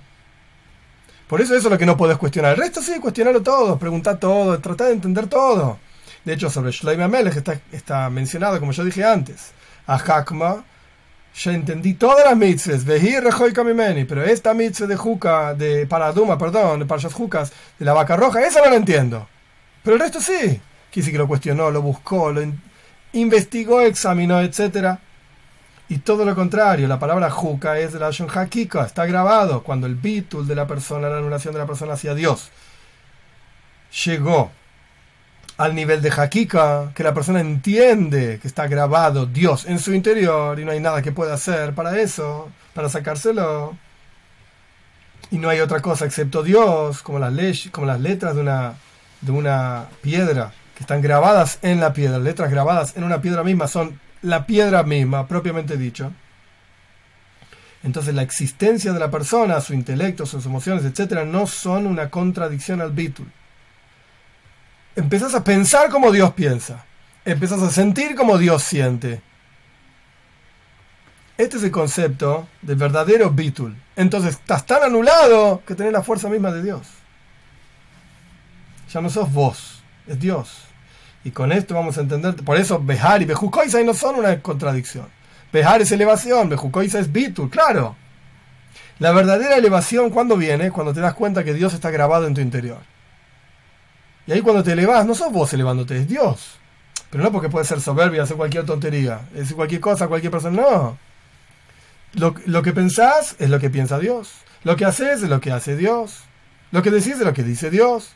Por eso eso es lo que no podés cuestionar. El resto sí, cuestionarlo todo, preguntar todo, tratar de entender todo. De hecho, sobre Shlomo Amelech está, está mencionado, como yo dije antes, a Hakma, ya entendí todas las mitzvahs, Vehi Rejoy Kamimeni, pero esta mitzvah de Juca, de Paraduma, perdón, de Parshas Jucas, de la vaca roja, esa no la entiendo. Pero el resto sí. Quise que lo cuestionó, lo buscó, lo in- investigó, examinó, etcétera. Y todo lo contrario, la palabra Juca es de la Shon Hakika, está grabado cuando el bitul de la persona, la anulación de la persona hacia Dios, llegó al nivel de Hakika, que la persona entiende que está grabado Dios en su interior y no hay nada que pueda hacer para eso, para sacárselo. Y no hay otra cosa excepto Dios, como las leyes, como las letras de una, de una piedra que están grabadas en la piedra. Letras grabadas en una piedra misma son la piedra misma, propiamente dicho. Entonces la existencia de la persona, su intelecto, sus emociones, etcétera, no son una contradicción al bitul. Empezás a pensar como Dios piensa. Empezás a sentir como Dios siente. Este es el concepto del verdadero bitul. Entonces estás tan anulado que tenés la fuerza misma de Dios. Ya no sos vos, es Dios. Y con esto vamos a entender, por eso Behar y Bejukoisa no son una contradicción. Behar es elevación, Bejukoisa es bitul, claro. La verdadera elevación, ¿cuándo viene? Cuando te das cuenta que Dios está grabado en tu interior. Y ahí cuando te elevas, no sos vos elevándote, es Dios. Pero no porque puedes ser soberbio, hacer cualquier tontería, decir cualquier cosa, cualquier persona, no. Lo, lo que pensás es lo que piensa Dios. Lo que haces es lo que hace Dios. Lo que decís es lo que dice Dios.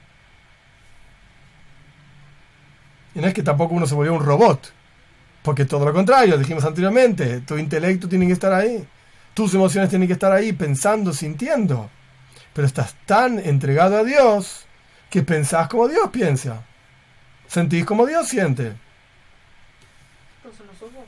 Y no es que tampoco uno se volvió un robot. Porque todo lo contrario, dijimos anteriormente, tu intelecto tiene que estar ahí. Tus emociones tienen que estar ahí, pensando, sintiendo. Pero estás tan entregado a Dios que pensás como Dios piensa. Sentís como Dios siente. Entonces no sos vos.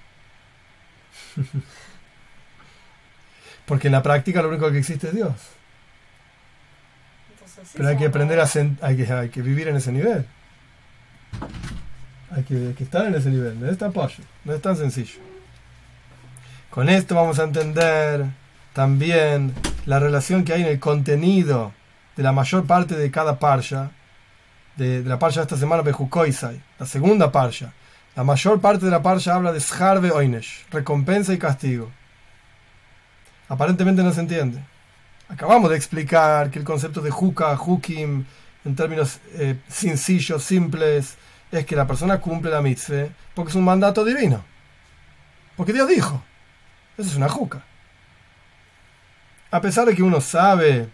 Porque en la práctica lo único que existe es Dios. Entonces, sí, Pero hay que somos aprender a vos. sen- hay que, hay que vivir en ese nivel. Hay que, hay que estar en ese nivel. No es tan pollo, no es tan sencillo. Con esto vamos a entender también la relación que hay en el contenido de la mayor parte de cada parsha, de, de la parsha de esta semana, Bejukoisai, la segunda parsha. La mayor parte de la parsha habla de Shar ve'oinesh, recompensa y castigo. Aparentemente no se entiende. Acabamos de explicar que el concepto de Juka, Jukim, en términos eh, sencillos, simples, es que la persona cumple la mitzvah porque es un mandato divino. Porque Dios dijo. Eso es una Juka. A pesar de que uno sabe,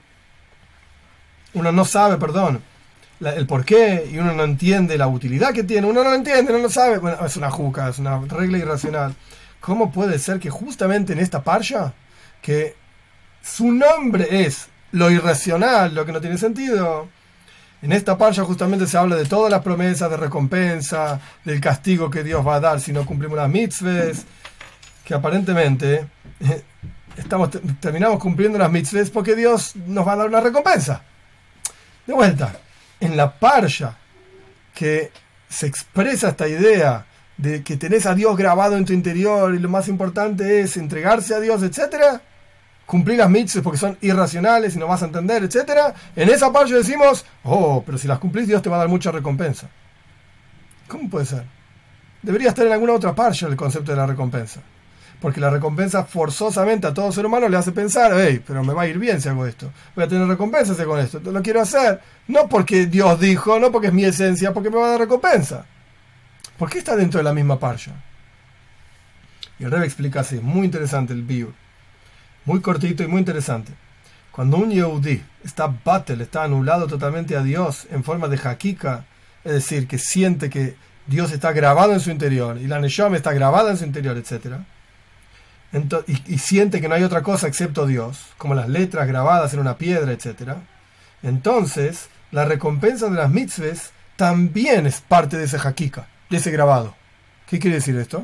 uno no sabe, perdón, la, el porqué, y uno no entiende la utilidad que tiene, uno no lo entiende, no lo sabe, bueno, es una Juka, es una regla irracional. ¿Cómo puede ser que justamente en esta parsha, que su nombre es lo irracional, lo que no tiene sentido, en esta parsha justamente se habla de todas las promesas de recompensa, del castigo que Dios va a dar si no cumplimos las mitzvahs, que aparentemente eh, estamos, terminamos cumpliendo las mitzvahs porque Dios nos va a dar una recompensa. De vuelta, en la parsha que se expresa esta idea de que tenés a Dios grabado en tu interior y lo más importante es entregarse a Dios, etcétera, cumplir las mitzvahs porque son irracionales y no vas a entender, etcétera, en esa parsha decimos, oh, pero si las cumplís Dios te va a dar mucha recompensa. ¿Cómo puede ser? Debería estar en alguna otra parsha el concepto de la recompensa. Porque la recompensa forzosamente a todo ser humano le hace pensar, hey, pero me va a ir bien si hago esto. Voy a tener recompensa si hago esto. Lo quiero hacer. No porque Dios dijo, no porque es mi esencia, porque me va a dar recompensa. ¿Por qué está dentro de la misma parsha? Y el Rebbe explica así, muy interesante el biur. Muy cortito y muy interesante. Cuando un Yehudí está batel, está anulado totalmente a Dios en forma de hakika, es decir, que siente que Dios está grabado en su interior y la neshama está grabada en su interior, etcétera, y, y siente que no hay otra cosa excepto Dios, como las letras grabadas en una piedra, etcétera, entonces la recompensa de las mitzvahs también es parte de ese hakika, de ese grabado. ¿Qué quiere decir esto?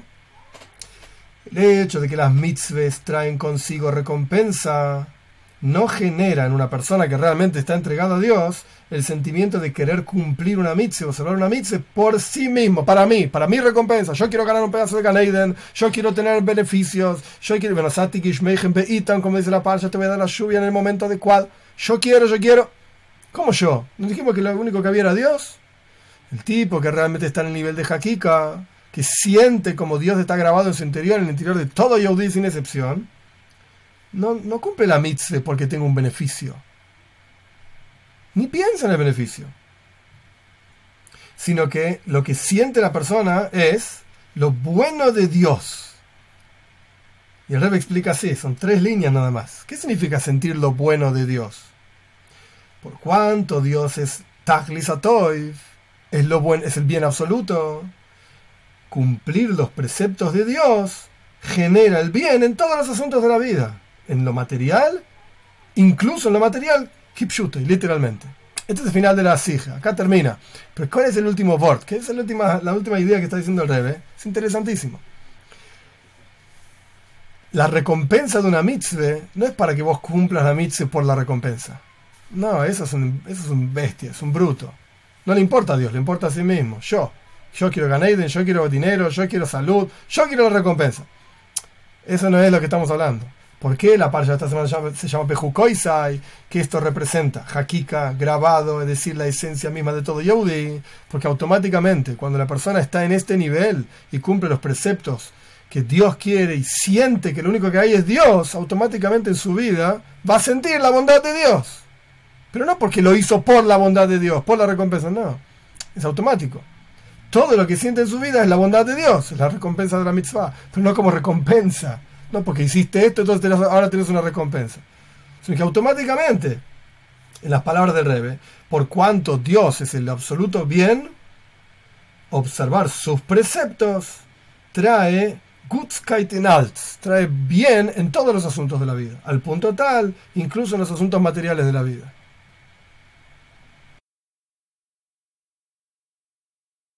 El hecho de que las mitzvahs traen consigo recompensa no genera en una persona que realmente está entregada a Dios el sentimiento de querer cumplir una mitzvah o celebrar una mitzvah por sí mismo, para mí, para mi recompensa. Yo quiero ganar un pedazo de Gan Eden, yo quiero tener beneficios, yo quiero, bueno, Sati Gishmeichen Beitan, como dice la parsha, te voy a dar la lluvia en el momento adecuado. Yo quiero, yo quiero. ¿Cómo yo? ¿No dijimos que lo único que había era Dios? El tipo que realmente está en el nivel de Hakika, que siente como Dios está grabado en su interior, en el interior de todo Yehudí sin excepción, no, no cumple la mitzvah porque tenga un beneficio. Ni piensa en el beneficio. Sino que lo que siente la persona es lo bueno de Dios. Y el Rebbe explica así, son tres líneas nada más. ¿Qué significa sentir lo bueno de Dios? Por cuanto Dios es Tachlis HaTov, es lo buen, es el bien absoluto. Cumplir los preceptos de Dios genera el bien en todos los asuntos de la vida. En lo material, incluso en lo material, kipshute, literalmente. Este es el final de la sija. Acá termina. Pero ¿cuál es el último word? ¿Qué es la última, la última idea que está diciendo el Rebbe? Es interesantísimo. La recompensa de una mitzvah no es para que vos cumplas la mitzvah por la recompensa. No, eso es un, eso es un bestia, es un bruto. No le importa a Dios, le importa a sí mismo. Yo. Yo quiero Ganeiden, yo quiero dinero, yo quiero salud, yo quiero la recompensa. Eso no es lo que estamos hablando. ¿Por qué la parcha de esta semana se llama Pejukoisai? Que esto representa Hakika, grabado, es decir, la esencia misma de todo Yehudi. Porque automáticamente, cuando la persona está en este nivel y cumple los preceptos que Dios quiere y siente que lo único que hay es Dios, automáticamente en su vida va a sentir la bondad de Dios. Pero no porque lo hizo por la bondad de Dios, por la recompensa, no. Es automático. Todo lo que siente en su vida es la bondad de Dios, es la recompensa de la mitzvah, pero no como recompensa. No porque hiciste esto, entonces tenés, ahora tenés una recompensa. Sino que automáticamente, en las palabras del Rebbe, por cuanto Dios es el absoluto bien, observar sus preceptos trae Gutskeit in Alts, trae bien en todos los asuntos de la vida, al punto tal, incluso en los asuntos materiales de la vida.